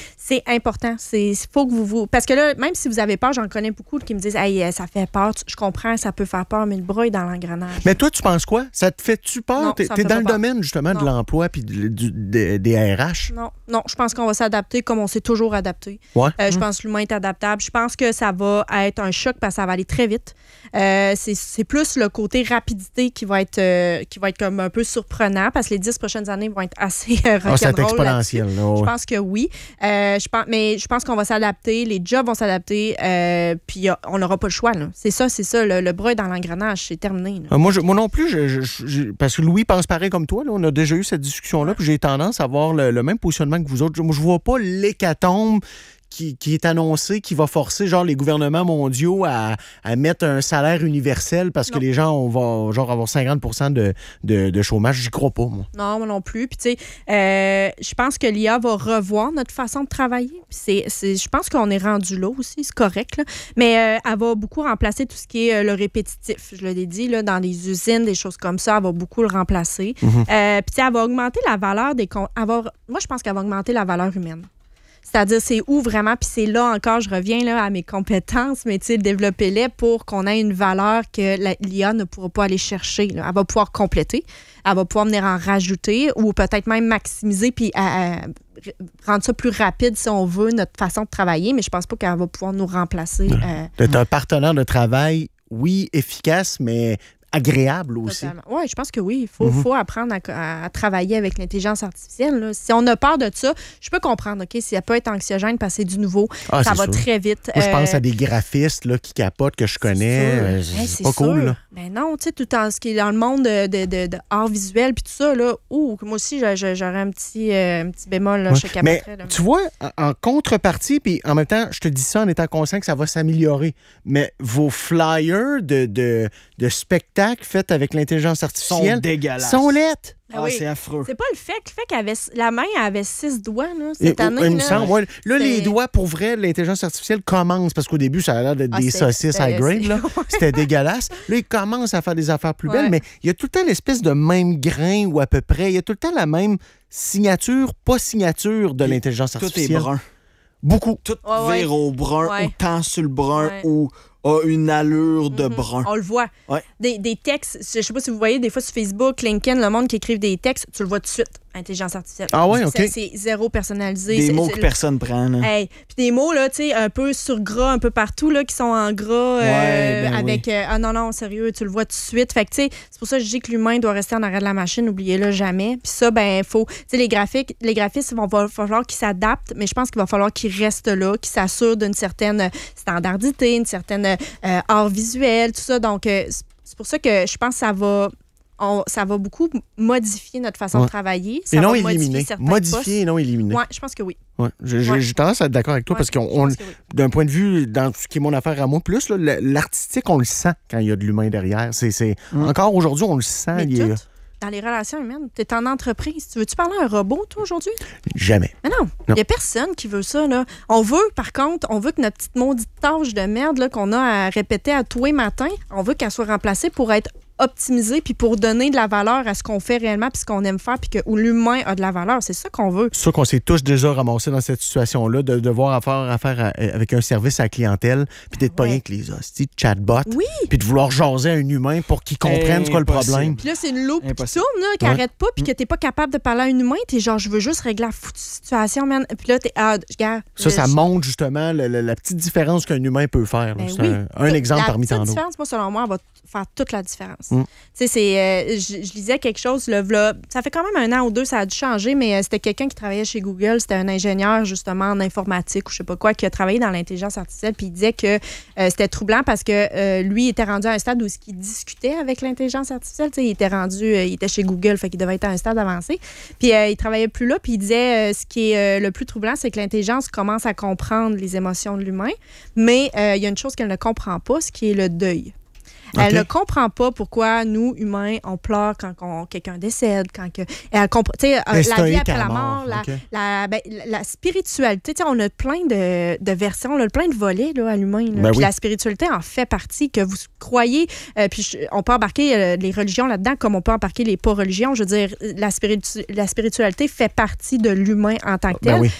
[SPEAKER 5] c'est important. Il faut que vous vous... Parce que là, même si vous avez peur, j'en connais beaucoup qui me disent « Hey, ça fait peur. » Je comprends, ça peut faire peur, mais le bras est dans l'engrenage.
[SPEAKER 3] Mais toi, tu penses quoi? Ça te fait-tu peur?
[SPEAKER 5] Non,
[SPEAKER 3] T'es,
[SPEAKER 5] ça me
[SPEAKER 3] t'es
[SPEAKER 5] fait
[SPEAKER 3] dans
[SPEAKER 5] pas
[SPEAKER 3] le
[SPEAKER 5] peur.
[SPEAKER 3] domaine, justement,
[SPEAKER 5] Non.
[SPEAKER 3] de l'emploi puis de- du- de- des R H?
[SPEAKER 5] Non, non, je pense qu'on va s'adapter comme on s'est toujours adapté.
[SPEAKER 3] Ouais.
[SPEAKER 5] Euh, je
[SPEAKER 3] Hum.
[SPEAKER 5] pense que l'humain est adaptable. Je pense que ça va être un choc parce que ça va aller très vite. Euh, c'est, c'est plus le côté rapidité qui va être euh, qui va être comme un peu surprenant parce que les dix prochaines années vont être assez euh,
[SPEAKER 3] Ah, c'est
[SPEAKER 5] rock'n'roll
[SPEAKER 3] exponentiel.
[SPEAKER 5] là-dessus.
[SPEAKER 3] Là, ouais.
[SPEAKER 5] Je pense que oui. Euh, je pense, mais je pense qu'on va s'adapter. Les jobs vont s'adapter. Euh, puis y a- on n'aura pas le choix. Là. C'est ça, c'est ça. Le, le bras est dans l'engrenage. C'est terminé. Là.
[SPEAKER 3] Euh, moi, je- moi non plus, je, je- je- parce que Louis pense pareil comme toi. Là, on a déjà eu cette discussion-là, puis j'ai tendance à avoir le, le même positionnement que vous autres. Moi, je vois pas l'hécatombe qui, qui est annoncé, qui va forcer genre les gouvernements mondiaux à, à mettre un salaire universel parce
[SPEAKER 5] Non.
[SPEAKER 3] que les gens on va genre avoir cinquante pour cent de, de, de chômage. J'y crois pas, moi.
[SPEAKER 5] Non, moi non plus. Puis, tu sais, euh, je pense que l'I A va revoir notre façon de travailler. Puis c'est, c'est, je pense qu'on est rendu là aussi, c'est correct. Là. Mais euh, elle va beaucoup remplacer tout ce qui est euh, le répétitif. Je l'ai dit, là, dans les usines, des choses comme ça, elle va beaucoup le remplacer.
[SPEAKER 3] Mhm.
[SPEAKER 5] Euh, Puis, tu sais, elle va augmenter la valeur des... Con- elle va- moi, je pense qu'elle va augmenter la valeur humaine. C'est-à-dire, c'est où vraiment, puis c'est là encore, je reviens là, à mes compétences, mais tu sais, développer-les pour qu'on ait une valeur que la- l'I A ne pourra pas aller chercher. Là. Elle va pouvoir compléter, elle va pouvoir venir en rajouter ou peut-être même maximiser puis à- à rendre ça plus rapide si on veut notre façon de travailler, mais je pense pas qu'elle va pouvoir nous remplacer. Euh,
[SPEAKER 3] D'être un partenaire de travail, oui, efficace, mais agréable aussi.
[SPEAKER 5] Oui, je pense que oui. Il faut,
[SPEAKER 3] Mhm.
[SPEAKER 5] faut apprendre à, à- à travailler avec l'intelligence artificielle. Là. Si on a peur de ça, je peux comprendre, OK, si ça peut être anxiogène parce que c'est du nouveau,
[SPEAKER 3] Ah,
[SPEAKER 5] ça
[SPEAKER 3] c'est
[SPEAKER 5] va
[SPEAKER 3] sûr.
[SPEAKER 5] très vite.
[SPEAKER 3] Moi, je pense
[SPEAKER 5] Euh,
[SPEAKER 3] à des graphistes là, qui capotent, que je connais.
[SPEAKER 5] sûr.
[SPEAKER 3] Euh,
[SPEAKER 5] Hey,
[SPEAKER 3] c'est
[SPEAKER 5] c'est
[SPEAKER 3] pas cool.
[SPEAKER 5] sûr.
[SPEAKER 3] Là.
[SPEAKER 5] Mais non, tu sais, tout en ce qui est dans le monde de, de, de, de art visuel puis tout ça, là, ouh, moi aussi, je- je- j'aurais un petit, euh, un petit bémol, là,
[SPEAKER 3] Ouais.
[SPEAKER 5] je sais
[SPEAKER 3] Mais
[SPEAKER 5] qu'après, là.
[SPEAKER 3] tu vois, en, en contrepartie, puis en même temps, je te dis ça en étant conscient que ça va s'améliorer, mais vos flyers de, de, de spectacles faits avec l'intelligence
[SPEAKER 4] Sont
[SPEAKER 3] artificielle
[SPEAKER 4] dégueulasses.
[SPEAKER 3] sont lettres.
[SPEAKER 5] Ah
[SPEAKER 4] Ah,
[SPEAKER 5] oui.
[SPEAKER 4] c'est affreux.
[SPEAKER 5] C'est pas le fait, le fait qu'elle avait la main avait six doigts là,
[SPEAKER 3] Et-
[SPEAKER 5] cette année.
[SPEAKER 3] il me
[SPEAKER 5] là.
[SPEAKER 3] semble, ouais. Là,
[SPEAKER 5] c'est-
[SPEAKER 3] les doigts, pour vrai, l'intelligence artificielle commence, parce qu'au début, ça a l'air d'être
[SPEAKER 5] Ah,
[SPEAKER 3] des
[SPEAKER 5] c'est-
[SPEAKER 3] saucisses
[SPEAKER 5] c'est-
[SPEAKER 3] high grade.
[SPEAKER 5] c'est-
[SPEAKER 3] là. C'était dégueulasse. Là, ils commencent à faire des affaires plus belles,
[SPEAKER 5] Ouais.
[SPEAKER 3] mais il y a tout le temps l'espèce de même grain ou à peu près. Il y a tout le temps la même signature, pas signature de
[SPEAKER 4] Et
[SPEAKER 3] l'intelligence
[SPEAKER 4] Tout est
[SPEAKER 3] artificielle.
[SPEAKER 4] brun.
[SPEAKER 3] Beaucoup.
[SPEAKER 4] Tout
[SPEAKER 5] Ouais, ouais.
[SPEAKER 4] vire au brun,
[SPEAKER 5] Ouais.
[SPEAKER 4] ou tend sur le brun,
[SPEAKER 5] Ouais.
[SPEAKER 4] ou a une allure de
[SPEAKER 5] Mhm.
[SPEAKER 4] brun.
[SPEAKER 5] On le voit.
[SPEAKER 4] Ouais.
[SPEAKER 5] Des, des textes, je sais pas si vous voyez des fois sur Facebook, LinkedIn, le monde qui écrivent des textes, tu le vois tout de suite, intelligence artificielle.
[SPEAKER 3] Ah ouais, OK.
[SPEAKER 5] C'est, c'est zéro personnalisé.
[SPEAKER 4] Des
[SPEAKER 5] C'est-
[SPEAKER 4] mots
[SPEAKER 5] c'est-
[SPEAKER 4] que personne prend. là.
[SPEAKER 5] Hey, puis des mots, là, tu sais, un peu sur gras, un peu partout, là, qui sont en gras, euh,
[SPEAKER 4] Ouais, ben
[SPEAKER 5] avec... euh, ah non, non, sérieux, tu le vois tout de suite. Fait que, tu sais, c'est pour ça que je dis que l'humain doit rester en arrière de la machine, n'oubliez-le jamais. Puis ça, ben, faut... Tu sais, les graphiques, les graphistes, il va va falloir qu'ils s'adaptent, mais je pense qu'il va falloir qu'ils restent là, qu'ils s'assurent d'une certaine standardité, une certaine euh, art visuel, tout ça. Donc, euh, c'est c'est pour ça que je pense que ça va... on- ça va beaucoup modifier notre façon
[SPEAKER 3] Ouais.
[SPEAKER 5] de travailler. Ça
[SPEAKER 3] Et non
[SPEAKER 5] va modifier
[SPEAKER 3] éliminer.
[SPEAKER 5] certains
[SPEAKER 3] Modifier et non éliminer.
[SPEAKER 5] postes. Ouais, je pense que oui.
[SPEAKER 3] Ouais. J'ai j'ai-
[SPEAKER 5] Ouais.
[SPEAKER 3] j'ai tendance à être d'accord avec toi
[SPEAKER 5] Ouais,
[SPEAKER 3] parce qu'on,
[SPEAKER 5] je
[SPEAKER 3] on-
[SPEAKER 5] pense que oui.
[SPEAKER 3] d'un point de vue, dans ce qui est mon affaire à moi, plus là, le- l'artistique, on le sent quand il y a de l'humain derrière. C'est, c'est-
[SPEAKER 4] Mm.
[SPEAKER 3] Encore aujourd'hui, on le sent.
[SPEAKER 5] Mais
[SPEAKER 3] il y a-
[SPEAKER 5] tout, dans les relations humaines, tu es en entreprise. Tu veux-tu parler à un robot, toi, aujourd'hui?
[SPEAKER 3] Jamais.
[SPEAKER 5] Mais non, il
[SPEAKER 3] Non.
[SPEAKER 5] n'y a personne qui veut ça. Là. On veut, par contre, on veut que notre petite maudite tâche de merde là, qu'on a à répéter à tous les matins, on veut qu'elle soit remplacée pour être optimisée puis pour donner de la valeur à ce qu'on fait réellement puis ce qu'on aime faire puis que où l'humain a de la valeur. C'est ça qu'on veut.
[SPEAKER 3] C'est sûr qu'on s'est tous déjà ramassés dans cette situation-là, de devoir avoir affaire à- avec un service à la clientèle, puis d'être pas
[SPEAKER 5] Ouais.
[SPEAKER 3] rien avec les hosties de chatbot,
[SPEAKER 5] Oui.
[SPEAKER 3] puis de vouloir jaser à un humain pour qu'il comprenne c'est quoi le
[SPEAKER 4] Impossible.
[SPEAKER 3] problème.
[SPEAKER 5] Puis là, c'est une loupe qui
[SPEAKER 4] Impossible.
[SPEAKER 5] tourne, là, qui
[SPEAKER 3] Ouais.
[SPEAKER 5] arrête pas, puis que t'es pas capable de parler à un humain. T'es genre, je veux juste régler la foutue situation, man. Puis là, t'es, ah, regarde.
[SPEAKER 3] Ça, ça
[SPEAKER 5] je-
[SPEAKER 3] montre justement le- le- la petite différence qu'un humain peut faire. là.
[SPEAKER 5] Ben
[SPEAKER 3] C'est
[SPEAKER 5] oui.
[SPEAKER 3] un, un exemple
[SPEAKER 5] la
[SPEAKER 3] parmi tant
[SPEAKER 5] petite
[SPEAKER 3] d'autres.
[SPEAKER 5] différence, moi, selon moi, elle va t- faire toute la différence.
[SPEAKER 3] Mm.
[SPEAKER 5] Tu sais, c'est, euh, je, je lisais quelque chose, le v'là- ça fait quand même un an ou deux, ça a dû changer, mais euh, c'était quelqu'un qui travaillait chez Google, c'était un ingénieur justement en informatique ou je sais pas quoi, qui a travaillé dans l'intelligence artificielle, puis il disait que euh, c'était troublant parce que euh, lui était rendu à un stade où il discutait avec l'intelligence artificielle. Tu sais, il était rendu, euh, il était chez Google, fait qu'il devait être à un stade avancé. Puis euh, il travaillait plus là, puis il disait euh, ce qui est euh, le plus troublant, c'est que l'intelligence commence à comprendre les émotions de l'humain, mais euh, il y a une chose qu'elle ne comprend pas, ce qui est le deuil. Elle
[SPEAKER 3] OK.
[SPEAKER 5] ne comprend pas pourquoi nous, humains, on pleure quand on- quelqu'un décède, quand que, elle comprend, tu sais, euh,
[SPEAKER 3] Mais
[SPEAKER 5] la
[SPEAKER 3] c'est un
[SPEAKER 5] vie
[SPEAKER 3] hic
[SPEAKER 5] après
[SPEAKER 3] à
[SPEAKER 5] la
[SPEAKER 3] la
[SPEAKER 5] mort,
[SPEAKER 3] mort,
[SPEAKER 5] la,
[SPEAKER 3] OK.
[SPEAKER 5] la, ben, la- la spiritualité, tu sais, on a plein de, de versions, on a plein de volets là, à l'humain. là.
[SPEAKER 3] Ben
[SPEAKER 5] Puis
[SPEAKER 3] oui.
[SPEAKER 5] la spiritualité en fait partie, que vous croyez, euh, puis je- on peut embarquer euh, les religions là-dedans comme on peut embarquer les pas religions. Je veux dire, la, spiritu- la spiritualité fait partie de l'humain en tant que tel.
[SPEAKER 3] Ben oui, ben oui.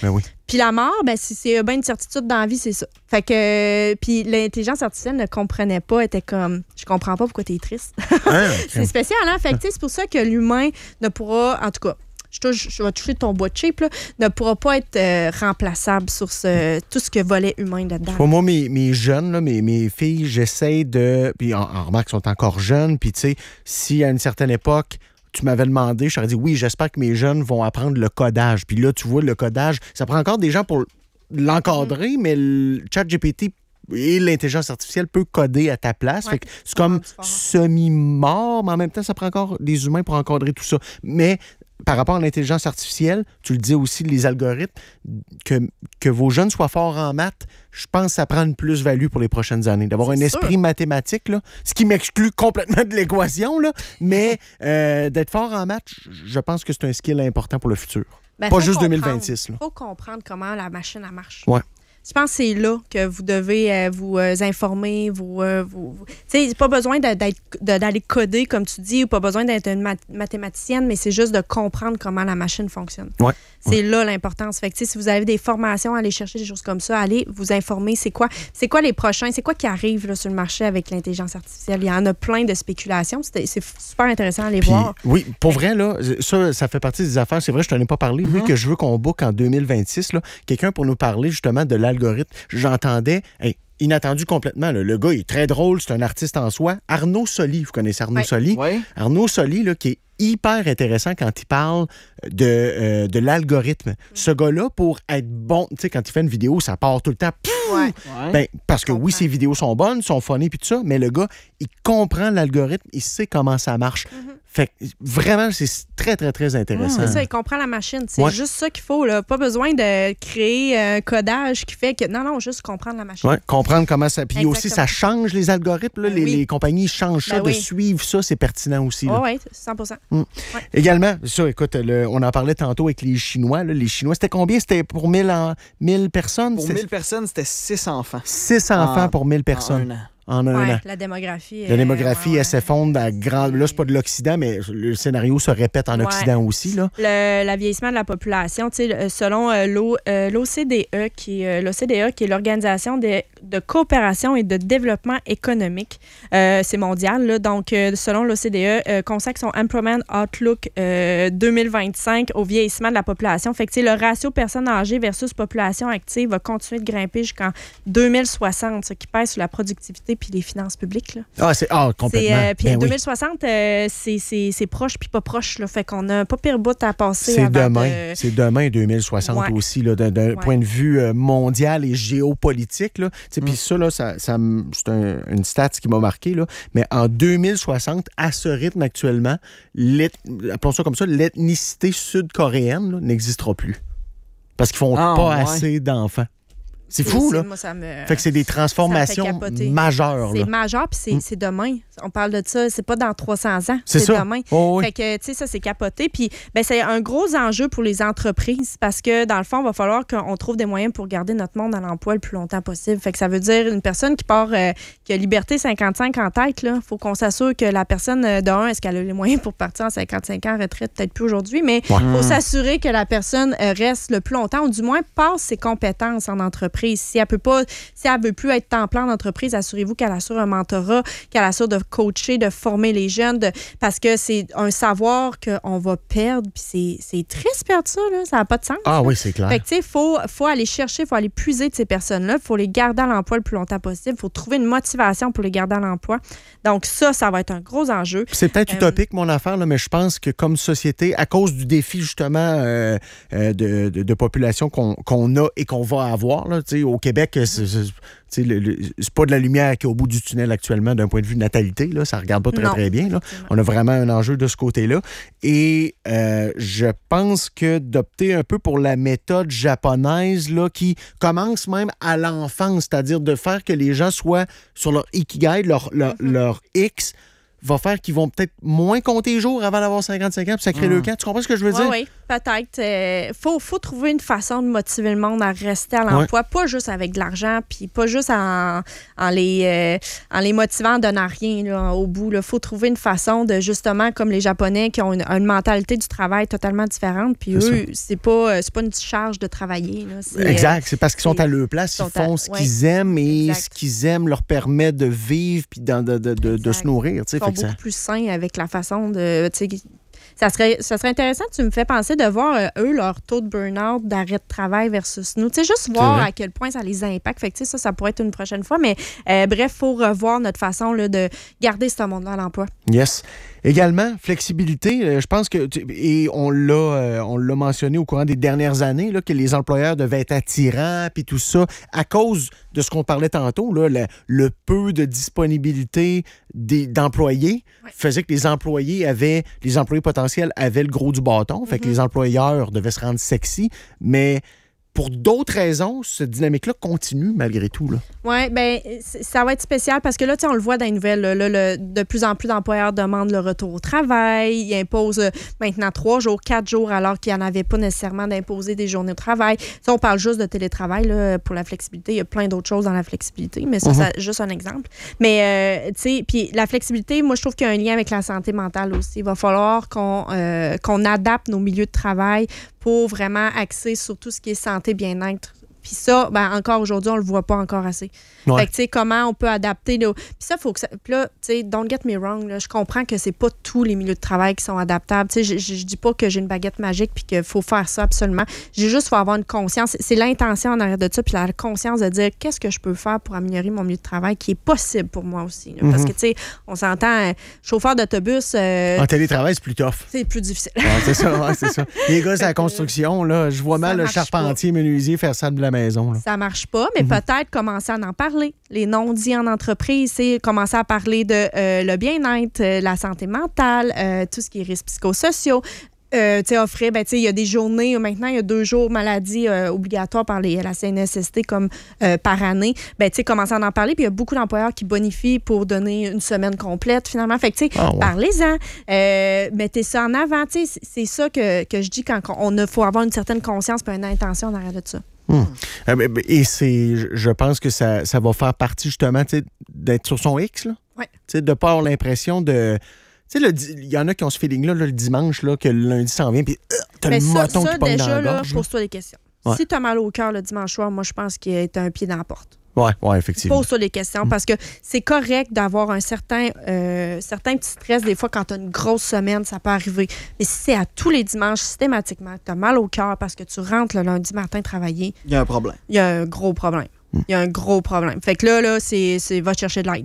[SPEAKER 5] Puis la mort, ben, si c'est bien une certitude dans la vie, c'est ça. Fait que, puis l'intelligence artificielle ne comprenait pas, était comme, je comprends pas pourquoi t'es triste.
[SPEAKER 3] Ah,
[SPEAKER 5] c'est spécial, hein? Fait que, tu sais, c'est pour ça que l'humain ne pourra, en tout cas, je, touche, je vais toucher ton bois cheap, là, ne pourra pas être euh, remplaçable sur ce, tout ce que volet humain là-dedans.
[SPEAKER 3] Pour moi, mes, mes jeunes, là, mes, mes filles, j'essaie de... Puis en, en remarque, sont encore jeunes. Puis tu sais, si à une certaine époque, tu m'avais demandé, je t'aurais dit, oui, j'espère que mes jeunes vont apprendre le codage. Puis là, tu vois, le codage, ça prend encore des gens pour l'encadrer, mm. mais le ChatGPT et l'intelligence artificielle peut coder à ta place.
[SPEAKER 5] Ouais.
[SPEAKER 3] Fait que c'est comme semi-mort, mais en même temps, ça prend encore des humains pour encadrer tout ça. Mais par rapport à l'intelligence artificielle, tu le dis aussi, les algorithmes, que, que vos jeunes soient forts en maths, je pense que ça prend une plus-value pour les prochaines années. D'avoir
[SPEAKER 5] C'est
[SPEAKER 3] un
[SPEAKER 5] sûr.
[SPEAKER 3] esprit mathématique, là, ce qui m'exclut complètement de l'équation, là, mais euh, d'être fort en maths, je pense que c'est un skill important pour le futur.
[SPEAKER 5] Ben,
[SPEAKER 3] Pas
[SPEAKER 5] faut
[SPEAKER 3] juste
[SPEAKER 5] comprendre.
[SPEAKER 3] deux mille vingt-six.
[SPEAKER 5] Il faut comprendre comment la machine elle marche.
[SPEAKER 3] Ouais.
[SPEAKER 5] Je pense que c'est là que vous devez euh, vous euh, informer, vous... euh, vous, vous... Tu sais, pas besoin de, d'être, de, d'aller coder, comme tu dis, ou pas besoin d'être une mat- mathématicienne, mais c'est juste de comprendre comment la machine fonctionne.
[SPEAKER 3] Ouais.
[SPEAKER 5] C'est ouais. là l'importance. Fait que, tu sais, si vous avez des formations, allez chercher des choses comme ça, allez vous informer. C'est quoi, c'est quoi les prochains? C'est quoi qui arrive là, sur le marché avec l'intelligence artificielle? Il y en a plein de spéculations. C'est, c'est super intéressant à les
[SPEAKER 3] Puis,
[SPEAKER 5] voir.
[SPEAKER 3] Oui, pour vrai, là, ça, ça fait partie des affaires. C'est vrai, je t'en ai pas parlé. Vu mm-hmm. que je veux qu'on book en deux mille vingt-six, là, quelqu'un pour nous parler justement de l'algorithme. J'entendais... Hey, inattendu complètement. Là. Le gars, il est très drôle, c'est un artiste en soi. Arnaud Soli, vous connaissez Arnaud
[SPEAKER 5] ouais.
[SPEAKER 3] Soli?
[SPEAKER 4] Ouais.
[SPEAKER 3] Arnaud Soli, là, qui est hyper intéressant quand il parle de, euh, de l'algorithme. Mm. Ce gars-là, pour être bon, tu sais, quand il fait une vidéo, ça part tout le temps.
[SPEAKER 5] Ouais.
[SPEAKER 3] Ouais. Ben, parce que oui, ses vidéos sont bonnes, sont funny puis tout ça, mais le gars, il comprend l'algorithme, il sait comment ça marche. Mm-hmm. Fait que vraiment, c'est très, très, très intéressant.
[SPEAKER 5] C'est ça, il comprend la machine. C'est
[SPEAKER 3] ouais.
[SPEAKER 5] juste ça qu'il faut. Là. Pas besoin de créer un codage qui fait que... Non, non, juste comprendre la machine.
[SPEAKER 3] Oui, comprendre comment ça... Puis aussi, ça change les algorithmes. Là.
[SPEAKER 5] Ben
[SPEAKER 3] les,
[SPEAKER 5] oui.
[SPEAKER 3] les compagnies changent ça,
[SPEAKER 5] ben
[SPEAKER 3] de
[SPEAKER 5] oui.
[SPEAKER 3] suivre ça, c'est pertinent aussi.
[SPEAKER 5] Oui, oui, cent pour cent.
[SPEAKER 3] Mm.
[SPEAKER 5] Ouais.
[SPEAKER 3] Également, ça, écoute, le, on en parlait tantôt avec les Chinois. Là. Les Chinois, c'était combien? C'était pour mille, en, mille personnes?
[SPEAKER 4] Pour
[SPEAKER 3] c'était...
[SPEAKER 4] mille personnes, c'était six enfants.
[SPEAKER 3] six enfants
[SPEAKER 4] en,
[SPEAKER 3] pour mille personnes.
[SPEAKER 4] En un an.
[SPEAKER 3] En un
[SPEAKER 5] ouais,
[SPEAKER 3] an.
[SPEAKER 5] La démographie.
[SPEAKER 3] La démographie,
[SPEAKER 5] euh, ouais,
[SPEAKER 3] elle s'effondre à grande. Là, c'est pas de l'Occident, mais le scénario se répète en
[SPEAKER 5] ouais.
[SPEAKER 3] Occident aussi. Là.
[SPEAKER 5] Le vieillissement de la population, selon euh, l'O, euh, l'O C D E, qui, euh, l'O C D E, qui est l'Organisation de, de coopération et de développement économique, euh, c'est mondial. Là, donc, euh, selon l'O C D E, euh, consacre son Employment Outlook euh, deux mille vingt-cinq au vieillissement de la population. Fait que le ratio personnes âgées versus population active va continuer de grimper jusqu'en deux mille soixante, ce qui pèse sur la productivité puis les finances publiques. Là.
[SPEAKER 3] Ah, c'est ah, complètement.
[SPEAKER 5] C'est, euh, puis
[SPEAKER 3] ben
[SPEAKER 5] en
[SPEAKER 3] oui.
[SPEAKER 5] deux mille soixante, euh, c'est, c'est, c'est proche puis pas proche. Là. Fait qu'on a pas pire bout à passer
[SPEAKER 3] C'est
[SPEAKER 5] avant
[SPEAKER 3] demain.
[SPEAKER 5] de...
[SPEAKER 3] C'est demain deux mille soixante
[SPEAKER 5] ouais.
[SPEAKER 3] aussi, là, d'un, d'un
[SPEAKER 5] ouais.
[SPEAKER 3] point de vue euh, mondial et géopolitique. Là. Mm. Puis ça, là, ça, ça, c'est un, une stat qui m'a marqué. Là. Mais en deux mille soixante, à ce rythme actuellement, appelons ça comme ça, l'ethnicité sud-coréenne là, n'existera plus. Parce qu'ils font
[SPEAKER 4] ah,
[SPEAKER 3] pas
[SPEAKER 4] ouais.
[SPEAKER 3] assez d'enfants. C'est fou,
[SPEAKER 5] c'est,
[SPEAKER 3] là.
[SPEAKER 5] Moi, ça me,
[SPEAKER 3] fait que c'est des transformations majeures.
[SPEAKER 5] C'est
[SPEAKER 3] là.
[SPEAKER 5] majeur, puis c'est, mm. c'est demain. On parle de ça, c'est pas dans trois cents ans,
[SPEAKER 3] c'est,
[SPEAKER 5] c'est
[SPEAKER 3] ça.
[SPEAKER 5] demain.
[SPEAKER 3] Oh, oui.
[SPEAKER 5] Fait que, tu sais, ça, c'est capoté. Puis, ben, c'est un gros enjeu pour les entreprises parce que, dans le fond, il va falloir qu'on trouve des moyens pour garder notre monde à l'emploi le plus longtemps possible. Fait que ça veut dire une personne qui part, euh, qui a Liberté cinquante-cinq en tête, il faut qu'on s'assure que la personne, euh, de un, est-ce qu'elle a les moyens pour partir en cinquante-cinq ans retraite? Peut-être plus aujourd'hui, mais il ouais. faut s'assurer que la personne euh, reste le plus longtemps ou du moins passe ses compétences en entreprise. Si elle peut pas Si elle ne veut plus être temps plein en entreprise, assurez-vous qu'elle assure un mentorat, qu'elle assure de coacher, de former les jeunes, de, parce que c'est un savoir qu'on va perdre. Puis c'est, c'est triste perdre ça, là, ça n'a pas de sens.
[SPEAKER 3] Ah
[SPEAKER 5] là.
[SPEAKER 3] oui, c'est clair.
[SPEAKER 5] Fait que, tu sais, il faut, faut aller chercher, il faut aller puiser de ces personnes-là, il faut les garder à l'emploi le plus longtemps possible, il faut trouver une motivation pour les garder à l'emploi. Donc ça, ça va être un gros enjeu.
[SPEAKER 3] C'est peut-être euh, utopique, mon affaire, là, mais je pense que comme société, à cause du défi, justement, euh, euh, de, de, de population qu'on, qu'on a et qu'on va avoir, là, au Québec, c'est, c'est, le, le, c'est pas de la lumière qui est au bout du tunnel actuellement d'un point de vue de natalité. Là, ça regarde pas très, non, très bien. Là. On a vraiment un enjeu de ce côté-là. Et euh, je pense que d'opter un peu pour la méthode japonaise là, qui commence même à l'enfance, c'est-à-dire de faire que les gens soient sur leur ikigai, leur, leur, mm-hmm. leur X, va faire qu'ils vont peut-être moins compter les jours avant d'avoir cinquante-cinq ans puis sacrer
[SPEAKER 4] Mm.
[SPEAKER 3] le camp. Tu comprends ce que je veux
[SPEAKER 5] Oui,
[SPEAKER 3] dire?
[SPEAKER 5] oui, peut-être. Il euh, faut, faut trouver une façon de motiver le monde à rester à l'emploi, pas juste avec de l'argent, puis pas juste en, en, les, euh, en les motivant en donnant rien là, au bout. Il faut trouver une façon de, justement, comme les Japonais qui ont une, une mentalité du travail totalement différente, puis
[SPEAKER 3] C'est
[SPEAKER 5] eux, c'est pas, c'est pas une charge de travailler. Là. C'est,
[SPEAKER 3] Exact. C'est parce qu'ils sont
[SPEAKER 5] c'est-
[SPEAKER 3] à leur place, ils
[SPEAKER 5] sont à-
[SPEAKER 3] font ce
[SPEAKER 5] ouais.
[SPEAKER 3] qu'ils aiment et
[SPEAKER 5] Exact.
[SPEAKER 3] ce qu'ils aiment leur permet de vivre puis de, de, de, de, de
[SPEAKER 5] Exact.
[SPEAKER 3] se nourrir. Tu sais,
[SPEAKER 5] Ils sont
[SPEAKER 3] fait que ça-
[SPEAKER 5] beaucoup plus sains avec la façon de... tu sais, Ça serait, ça serait intéressant, tu me fais penser de voir, euh, eux, leur taux de burn-out, d'arrêt de travail versus nous. Tu sais, juste voir
[SPEAKER 3] vrai.
[SPEAKER 5] à quel point ça les impacte. Fait que, tu sais, ça, ça pourrait être une prochaine fois. Mais euh, bref, il faut revoir notre façon là, de garder ce monde-là à l'emploi.
[SPEAKER 3] Yes. Également, flexibilité, euh, je pense que, tu- et on l'a, euh, on l'a mentionné au courant des dernières années, là, que les employeurs devaient être attirants, puis tout ça, à cause de ce qu'on parlait tantôt, là, le, le peu de disponibilité des, d'employés
[SPEAKER 5] Ouais.
[SPEAKER 3] faisait que les employés avaient, les employés potentiels avaient le gros du bâton, fait que
[SPEAKER 5] Mhm.
[SPEAKER 3] les employeurs devaient se rendre sexy, mais pour d'autres raisons, cette dynamique-là continue malgré tout, là.
[SPEAKER 5] Oui, bien, ça va être spécial parce que là, tu sais, on le voit dans les nouvelles, là, là, le- de plus en plus d'employeurs demandent le retour au travail. Ils imposent euh, maintenant trois jours, quatre jours, alors qu'il n'y en avait pas nécessairement d'imposer des journées au travail. Ça, on parle juste de télétravail là, pour la flexibilité. Il y a plein d'autres choses dans la flexibilité, mais ça,
[SPEAKER 3] Mhm.
[SPEAKER 5] c'est juste un exemple. Mais, euh, tu sais, puis la flexibilité, moi, je trouve qu'il y a un lien avec la santé mentale aussi. Il va falloir qu'on euh, qu'on adapte nos milieux de travail pour vraiment axer sur tout ce qui est santé, bien-être. Puis ça, ben, encore aujourd'hui, on le voit pas encore assez.
[SPEAKER 3] Ouais.
[SPEAKER 5] Fait que, tu sais, comment on peut adapter. Là, puis ça, faut que ça. Puis là, tu sais, don't get me wrong, là, je comprends que c'est pas tous les milieux de travail qui sont adaptables. Tu sais, je, je dis pas que j'ai une baguette magique puis qu'il faut faire ça absolument. J'ai juste, faut avoir une conscience. C'est l'intention en arrière de ça, puis la conscience de dire qu'est-ce que je peux faire pour améliorer mon milieu de travail qui est possible pour moi aussi. Là. Parce
[SPEAKER 3] Mhm.
[SPEAKER 5] que, tu sais, on s'entend, euh, chauffeur d'autobus, euh,
[SPEAKER 3] En télétravail, c'est plus tough.
[SPEAKER 5] c'est plus difficile.
[SPEAKER 3] Ouais, c'est ça, ouais, c'est ça. Les gars, c'est la construction, là. Je vois
[SPEAKER 5] Ça
[SPEAKER 3] mal le
[SPEAKER 5] marche
[SPEAKER 3] charpentier menuisier faire ça de la maison, là.
[SPEAKER 5] Ça marche pas, mais
[SPEAKER 3] Mhm.
[SPEAKER 5] peut-être commencer à en parler. Les non-dits en entreprise, c'est commencer à parler de euh, le bien-être, euh, la santé mentale, euh, tout ce qui est risques psychosociaux. Euh, tu sais, offrir, ben, tu sais, il y a des journées, maintenant, il y a deux jours maladie euh, obligatoires par les, la C N S S T comme euh, par année. Ben, tu sais, commencer à en parler. Puis il y a beaucoup d'employeurs qui bonifient pour donner une semaine complète, finalement. Fait que, tu sais,
[SPEAKER 3] Ah ouais.
[SPEAKER 5] parlez-en. Euh, mettez ça en avant. Tu sais, c'est- c'est ça que, que je dis quand on a, faut avoir une certaine conscience et une intention en arrière de ça.
[SPEAKER 3] Hum. Euh, ben, ben, Et c'est, je- je pense que ça, ça va faire partie, justement, tu sais, d'être sur son X, là.
[SPEAKER 5] Ouais.
[SPEAKER 3] Tu sais, de ne pas avoir l'impression de... Tu sais, le di- il y en a qui ont ce feeling-là, là, le dimanche, là, que le lundi s'en vient, puis euh, t'as
[SPEAKER 5] Mais
[SPEAKER 3] le
[SPEAKER 5] ça,
[SPEAKER 3] moton
[SPEAKER 5] ça
[SPEAKER 3] qui pogne dans
[SPEAKER 5] déjà,
[SPEAKER 3] la
[SPEAKER 5] là,
[SPEAKER 3] gorge. là.
[SPEAKER 5] pose-toi des questions.
[SPEAKER 3] Ouais.
[SPEAKER 5] Si tu as mal au cœur le dimanche soir, moi, je pense qu'il est un pied dans la porte.
[SPEAKER 3] Ouais, ouais, effectivement.
[SPEAKER 5] Pose-toi des questions parce que c'est correct d'avoir un certain, euh, certain petit stress. Des fois, quand tu as une grosse semaine, ça peut arriver. Mais si c'est à tous les dimanches, systématiquement, tu as mal au cœur parce que tu rentres le lundi matin travailler,
[SPEAKER 4] Il y a un problème.
[SPEAKER 5] il y a un gros problème. Il y a un gros problème. Fait que là, là c'est, c'est va chercher de l'aide.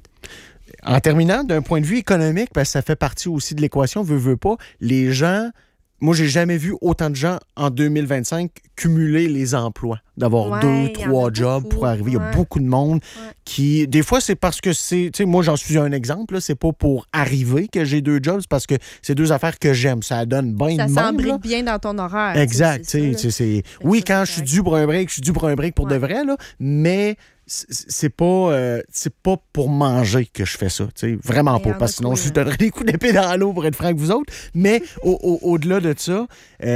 [SPEAKER 3] En terminant, d'un point de vue économique, parce que ça fait partie aussi de l'équation, veut, veut pas, les gens... Moi, j'ai jamais vu autant de gens en deux mille vingt-cinq cumuler les emplois, d'avoir
[SPEAKER 5] Ouais,
[SPEAKER 3] deux,
[SPEAKER 5] il y en
[SPEAKER 3] trois
[SPEAKER 5] a
[SPEAKER 3] jobs
[SPEAKER 5] beaucoup,
[SPEAKER 3] pour arriver. Il y a
[SPEAKER 5] ouais.
[SPEAKER 3] beaucoup de monde
[SPEAKER 5] Ouais.
[SPEAKER 3] qui... Des fois, c'est parce que c'est... Tu sais, moi, j'en suis un exemple. Là, c'est pas pour arriver que j'ai deux jobs, c'est parce que c'est deux affaires que j'aime. Ça donne bien
[SPEAKER 5] Ça
[SPEAKER 3] de monde.
[SPEAKER 5] s'embrique
[SPEAKER 3] là.
[SPEAKER 5] bien dans ton horaire.
[SPEAKER 3] Exact.
[SPEAKER 5] C'est
[SPEAKER 3] tu
[SPEAKER 5] ça,
[SPEAKER 3] sais,
[SPEAKER 5] là.
[SPEAKER 3] c'est- c'est-
[SPEAKER 5] que
[SPEAKER 3] Oui,
[SPEAKER 5] ça,
[SPEAKER 3] quand
[SPEAKER 5] c'est
[SPEAKER 3] je suis
[SPEAKER 5] correct.
[SPEAKER 3] dû pour un break, je suis dû pour un break pour de
[SPEAKER 5] Ouais.
[SPEAKER 3] vrai, là, mais c- c'est pas, euh, c'est pas pour manger que je fais ça. tu sais, Vraiment
[SPEAKER 5] Mais
[SPEAKER 3] pas.
[SPEAKER 5] y en
[SPEAKER 3] Parce
[SPEAKER 5] a
[SPEAKER 3] que sinon,
[SPEAKER 5] trop,
[SPEAKER 3] je
[SPEAKER 5] là.
[SPEAKER 3] donnerais des coups d'épée dans l'eau pour être franc avec vous autres. Mais au- au- au-delà de ça,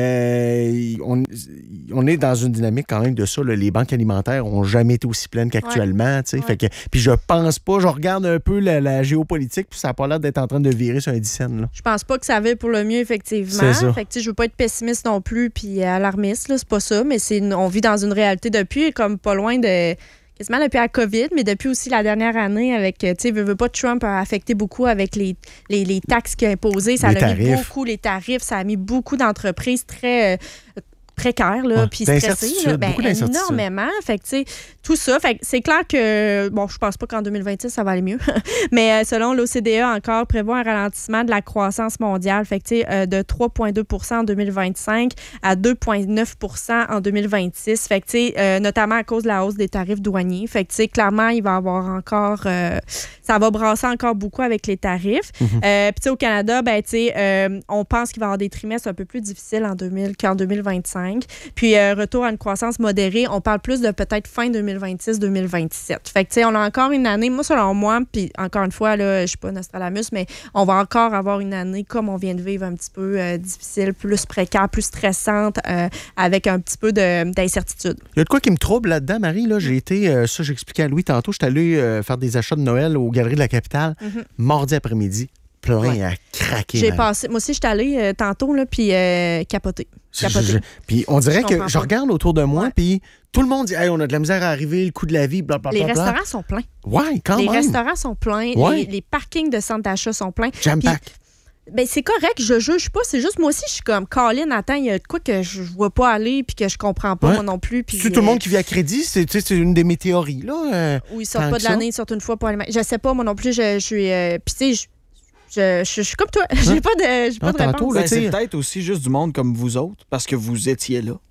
[SPEAKER 3] euh, on, on est dans une dynamique quand même de ça. là. Les banques alimentaires n'ont jamais été aussi pleines qu'actuellement. tu sais,
[SPEAKER 5] Ouais.
[SPEAKER 3] fait que- Puis je pense pas, je regarde un peu la, la géopolitique, puis ça n'a pas l'air d'être en train de virer sur un dix cents, là.
[SPEAKER 5] Je pense pas que ça va pour le mieux, effectivement.
[SPEAKER 3] C'est ça.
[SPEAKER 5] Fait que, tu sais, je veux pas être pessimiste non plus puis alarmiste, là, c'est pas ça, mais c'est une- on vit dans une réalité depuis, comme pas loin de... quasiment depuis la COVID, mais depuis aussi la dernière année avec, euh, tu sais, veux, veux pas, Trump a affecté beaucoup avec les, les, les taxes qu'il a imposées. Ça
[SPEAKER 3] Les
[SPEAKER 5] a mis
[SPEAKER 3] tarifs.
[SPEAKER 5] beaucoup les tarifs. Ça a mis beaucoup d'entreprises très... euh, précaires, là,
[SPEAKER 3] Ouais.
[SPEAKER 5] puis stressées.
[SPEAKER 3] D'incertitude,
[SPEAKER 5] là. Ben,
[SPEAKER 3] beaucoup d'incertitude.
[SPEAKER 5] énormément. Fait que, tu sais, tout ça. Fait que c'est clair que, bon, je pense pas qu'en deux mille vingt-six, ça va aller mieux. Mais euh, selon l'O C D E, encore, prévoit un ralentissement de la croissance mondiale. Fait que, tu sais, euh, de trois virgule deux pour cent en deux mille vingt-cinq à deux virgule neuf pour cent en deux mille vingt-six. Fait que, tu sais, euh, notamment à cause de la hausse des tarifs douaniers. Fait que, tu sais, clairement, il va y avoir encore... euh, ça va brasser encore beaucoup avec les tarifs.
[SPEAKER 3] Mhm.
[SPEAKER 5] Euh, Puis, tu sais, au Canada, ben, tu sais, euh, on pense qu'il va y avoir des trimestres un peu plus difficiles en deux mille qu'en deux mille vingt-cinq. cinq. Puis euh, retour à une croissance modérée, on parle plus de peut-être fin deux mille vingt-six deux mille vingt-sept. Fait que, tu sais, on a encore une année, moi, selon moi, puis encore une fois, là, je suis pas Nostradamus, mais on va encore avoir une année comme on vient de vivre, un petit peu euh, difficile, plus précaire, plus stressante, euh, avec un petit peu de, d'incertitude.
[SPEAKER 3] Il y a de quoi qui me trouble là-dedans, Marie. Là, j'ai été, euh, ça, j'expliquais à Louis tantôt, j'étais allé euh, faire des achats de Noël aux Galeries de la Capitale,
[SPEAKER 5] Mm-hmm.
[SPEAKER 3] mardi après-midi. Plein
[SPEAKER 5] Ouais.
[SPEAKER 3] à craquer.
[SPEAKER 5] J'ai
[SPEAKER 3] man.
[SPEAKER 5] passé, moi aussi, j'étais allée euh, tantôt, là, puis euh, capoté.
[SPEAKER 3] Je-
[SPEAKER 5] Capoté.
[SPEAKER 3] je- Puis on dirait
[SPEAKER 5] Je
[SPEAKER 3] que
[SPEAKER 5] comprends
[SPEAKER 3] je
[SPEAKER 5] pas.
[SPEAKER 3] regarde autour de moi,
[SPEAKER 5] Ouais.
[SPEAKER 3] puis tout le monde dit hey, on a de la misère à arriver, le coût de la vie, blablabla.
[SPEAKER 5] Les restaurants sont pleins.
[SPEAKER 3] Ouais, quand
[SPEAKER 5] les
[SPEAKER 3] même.
[SPEAKER 5] restaurants sont pleins.
[SPEAKER 3] Ouais.
[SPEAKER 5] Les, les parkings de centres d'achat sont pleins.
[SPEAKER 3] Jam-pack.
[SPEAKER 5] Ben, c'est correct, je juge pas. C'est juste moi aussi, je suis comme Colin, attends, il y a de quoi que je vois pas aller puis que je comprends pas
[SPEAKER 3] Ouais.
[SPEAKER 5] moi non plus. Puis,
[SPEAKER 3] C'est tout le monde
[SPEAKER 5] euh,
[SPEAKER 3] qui vit à crédit, c'est, tu sais, c'est une des mes théories. Là, euh,
[SPEAKER 5] Où ils sortent
[SPEAKER 3] tant
[SPEAKER 5] pas
[SPEAKER 3] que
[SPEAKER 5] de
[SPEAKER 3] ça.
[SPEAKER 5] l'année, ils sortent une fois pour aller. Je sais pas, moi non plus, je, je suis. euh, Puis tu sais, je, je, je, je suis comme toi. J'ai pas de, j'ai pas
[SPEAKER 3] Ah,
[SPEAKER 5] de
[SPEAKER 3] tantôt,
[SPEAKER 5] réponse.
[SPEAKER 3] là,
[SPEAKER 4] Ben,
[SPEAKER 3] tu sais-
[SPEAKER 4] c'est peut-être aussi juste du monde comme vous autres, parce que vous étiez là.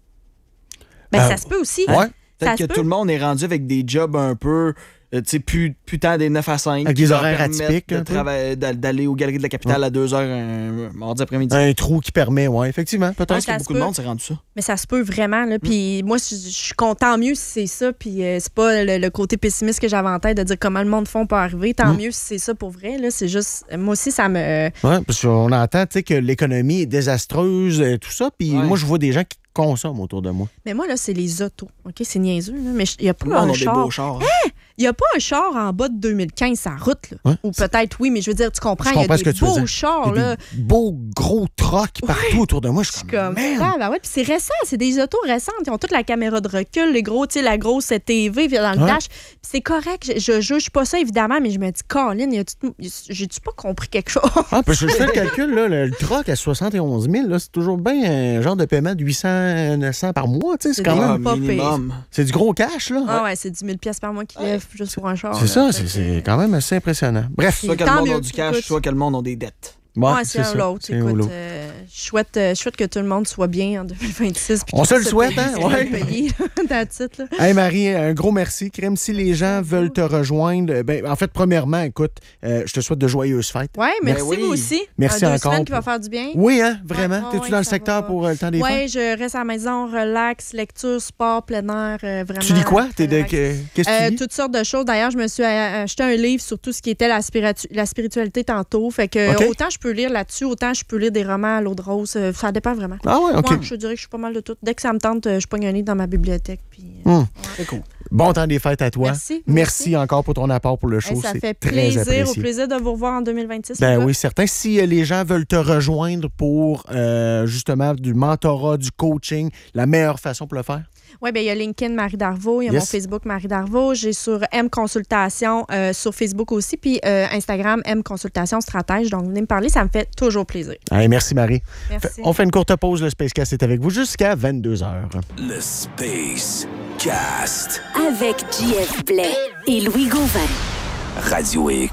[SPEAKER 5] Ben,
[SPEAKER 3] Euh,
[SPEAKER 5] ça se peut aussi.
[SPEAKER 3] Ouais.
[SPEAKER 4] Peut-être
[SPEAKER 5] Ça
[SPEAKER 4] que
[SPEAKER 5] se peut.
[SPEAKER 4] tout le monde est rendu avec des jobs un peu, euh, tu sais, plus, plus tant des neuf à cinq.
[SPEAKER 3] Avec
[SPEAKER 4] qui
[SPEAKER 3] des
[SPEAKER 4] leur
[SPEAKER 3] horaires
[SPEAKER 4] permettent
[SPEAKER 3] atypiques,
[SPEAKER 4] de
[SPEAKER 3] un peu.
[SPEAKER 4] travailler- d'a- D'aller aux Galeries de la Capitale à deux heures un mardi après-midi.
[SPEAKER 3] Un trou qui permet, oui, effectivement,
[SPEAKER 4] Je
[SPEAKER 3] peut-être.
[SPEAKER 4] pense
[SPEAKER 5] ça
[SPEAKER 4] que
[SPEAKER 5] se
[SPEAKER 4] beaucoup de
[SPEAKER 5] peut.
[SPEAKER 4] monde s'est rendu ça.
[SPEAKER 5] Mais ça se peut vraiment. Là. Puis moi, je, je suis content mieux si c'est ça. Puis euh, c'est pas le, le côté pessimiste que j'avais en tête de dire comment le monde fond peut arriver. Tant
[SPEAKER 3] Mm.
[SPEAKER 5] mieux si c'est ça pour vrai. Là. C'est juste. Moi aussi, ça me.
[SPEAKER 3] Oui, parce qu'on entend tu sais, que l'économie est désastreuse, et tout ça, puis
[SPEAKER 4] Ouais.
[SPEAKER 3] moi, je vois des gens qui consomment autour de moi.
[SPEAKER 5] Mais moi, là, c'est les autos. OK? C'est niaiseux. Là. Mais il n'y a
[SPEAKER 4] Tout le
[SPEAKER 5] pas
[SPEAKER 4] monde
[SPEAKER 5] un
[SPEAKER 4] a des
[SPEAKER 5] char.
[SPEAKER 4] beaux chars.
[SPEAKER 5] Il n'y a pas un char en bas de deux mille quinze sur la route. Là.
[SPEAKER 3] Ouais.
[SPEAKER 5] Ou peut-être oui, mais je veux dire, tu comprends,
[SPEAKER 3] Je
[SPEAKER 5] il y a
[SPEAKER 3] comprends
[SPEAKER 5] des
[SPEAKER 3] ce que tu veux
[SPEAKER 5] beaux
[SPEAKER 3] dire.
[SPEAKER 5] chars.
[SPEAKER 3] Il y a
[SPEAKER 5] Là.
[SPEAKER 3] des beaux gros trocs partout autour de moi. Je
[SPEAKER 5] Je
[SPEAKER 3] suis
[SPEAKER 5] suis
[SPEAKER 3] comme,
[SPEAKER 5] comme,
[SPEAKER 3] man!
[SPEAKER 5] ah, ben ouais, puis c'est récent, c'est des autos récentes. Ils ont toute la caméra de recul, les gros, tu sais, la grosse T V dans le
[SPEAKER 3] Ouais.
[SPEAKER 5] dash. Puis c'est correct, je, je juge pas ça évidemment, mais je me dis, Colin, y a-tu- j'ai-tu pas compris quelque chose?
[SPEAKER 3] Ah, parce que je fais le calcul, là, le, le troc à soixante et onze mille, là, c'est toujours bien un genre de paiement de huit cents neuf cents par mois. tu sais, C'est
[SPEAKER 5] C'est
[SPEAKER 3] quand
[SPEAKER 5] des-
[SPEAKER 3] même.
[SPEAKER 5] pas
[SPEAKER 4] minimum.
[SPEAKER 3] C'est du gros cash, là.
[SPEAKER 5] Ah ouais, c'est dix mille piastres par mois qu'ils lèvent juste pour un char.
[SPEAKER 3] C'est
[SPEAKER 5] là.
[SPEAKER 3] ça,
[SPEAKER 5] Fait
[SPEAKER 3] c'est,
[SPEAKER 5] que-
[SPEAKER 3] c'est quand même assez impressionnant. Bref,
[SPEAKER 4] Soit que
[SPEAKER 5] Tant
[SPEAKER 4] le monde
[SPEAKER 5] mieux,
[SPEAKER 4] a du cash,
[SPEAKER 5] écoute.
[SPEAKER 4] soit que le monde a des dettes.
[SPEAKER 3] bon,
[SPEAKER 5] Ouais, c'est un
[SPEAKER 3] ça.
[SPEAKER 5] ou l'autre.
[SPEAKER 3] C'est un ou
[SPEAKER 5] Écoute,
[SPEAKER 3] l'autre.
[SPEAKER 5] euh, je souhaite, euh, je souhaite que tout le monde soit bien en deux mille vingt-six. puis
[SPEAKER 3] On
[SPEAKER 5] que
[SPEAKER 3] se le
[SPEAKER 5] tout
[SPEAKER 3] souhaite,
[SPEAKER 5] pays
[SPEAKER 3] hein?
[SPEAKER 5] soit
[SPEAKER 3] Ouais.
[SPEAKER 5] payé, là. That's it, là.
[SPEAKER 3] Hey Marie, un gros merci. Crème, si les gens veulent te rejoindre, ben, en fait, premièrement, écoute, euh, je te souhaite de joyeuses fêtes.
[SPEAKER 5] Ouais, merci
[SPEAKER 4] oui.
[SPEAKER 5] vous aussi.
[SPEAKER 3] Merci
[SPEAKER 5] Un deux
[SPEAKER 3] encore
[SPEAKER 5] semaines qui va
[SPEAKER 3] pour-
[SPEAKER 5] faire du bien.
[SPEAKER 3] Oui, hein, vraiment.
[SPEAKER 5] Ouais, ouais,
[SPEAKER 3] T'es-tu
[SPEAKER 5] ouais,
[SPEAKER 3] dans le
[SPEAKER 5] ça
[SPEAKER 3] secteur
[SPEAKER 5] va.
[SPEAKER 3] pour euh, le temps des
[SPEAKER 5] Oui,
[SPEAKER 3] fêtes?
[SPEAKER 5] je reste à la maison, relax, lecture, sport, plein air, euh, vraiment.
[SPEAKER 3] Tu dis quoi? T'es de,
[SPEAKER 5] relax.
[SPEAKER 3] que- qu'est-ce que
[SPEAKER 5] Euh,
[SPEAKER 3] tu lis?
[SPEAKER 5] toutes sortes de choses. D'ailleurs, je me suis a- acheté un livre sur tout ce qui était la, spiritu- la spiritualité tantôt. Fait que
[SPEAKER 3] OK.
[SPEAKER 5] euh, autant je peux lire là-dessus, autant je peux lire des romans à l'eau de rose. Euh, Ça dépend vraiment.
[SPEAKER 3] Ah ouais, OK.
[SPEAKER 5] Moi, je dirais que je suis pas mal de tout. Dès que ça me tente, euh, je pogne un livre dans ma bibliothèque. Puis, euh,
[SPEAKER 3] Hum.
[SPEAKER 4] C'est cool.
[SPEAKER 3] Bon temps des fêtes à toi.
[SPEAKER 5] Merci.
[SPEAKER 3] Merci encore pour ton apport pour le show.
[SPEAKER 5] hey, ça
[SPEAKER 3] C'est
[SPEAKER 5] fait
[SPEAKER 3] très
[SPEAKER 5] plaisir. Au
[SPEAKER 3] apprécié.
[SPEAKER 5] plaisir de vous revoir en deux mille vingt-six.
[SPEAKER 3] Ben
[SPEAKER 5] les gars.
[SPEAKER 3] oui, certain. Si euh, les gens veulent te rejoindre pour euh, justement du mentorat, du coaching, la meilleure façon pour le faire?
[SPEAKER 5] Oui, bien, il y a LinkedIn Marie Darvaux, il y a
[SPEAKER 3] Yes.
[SPEAKER 5] mon Facebook Marie Darvaux, j'ai sur M Consultation euh, sur Facebook aussi, puis euh, Instagram M Consultation Stratège. Donc, venez me parler, ça me fait toujours plaisir.
[SPEAKER 3] Hey, merci Marie.
[SPEAKER 5] Merci.
[SPEAKER 3] Fait- on fait une courte pause. Le Spacecast est avec vous jusqu'à vingt-deux heures.
[SPEAKER 1] Le Space Cast.
[SPEAKER 2] Avec J F Blais et Louis Gauvin.
[SPEAKER 1] Radio X.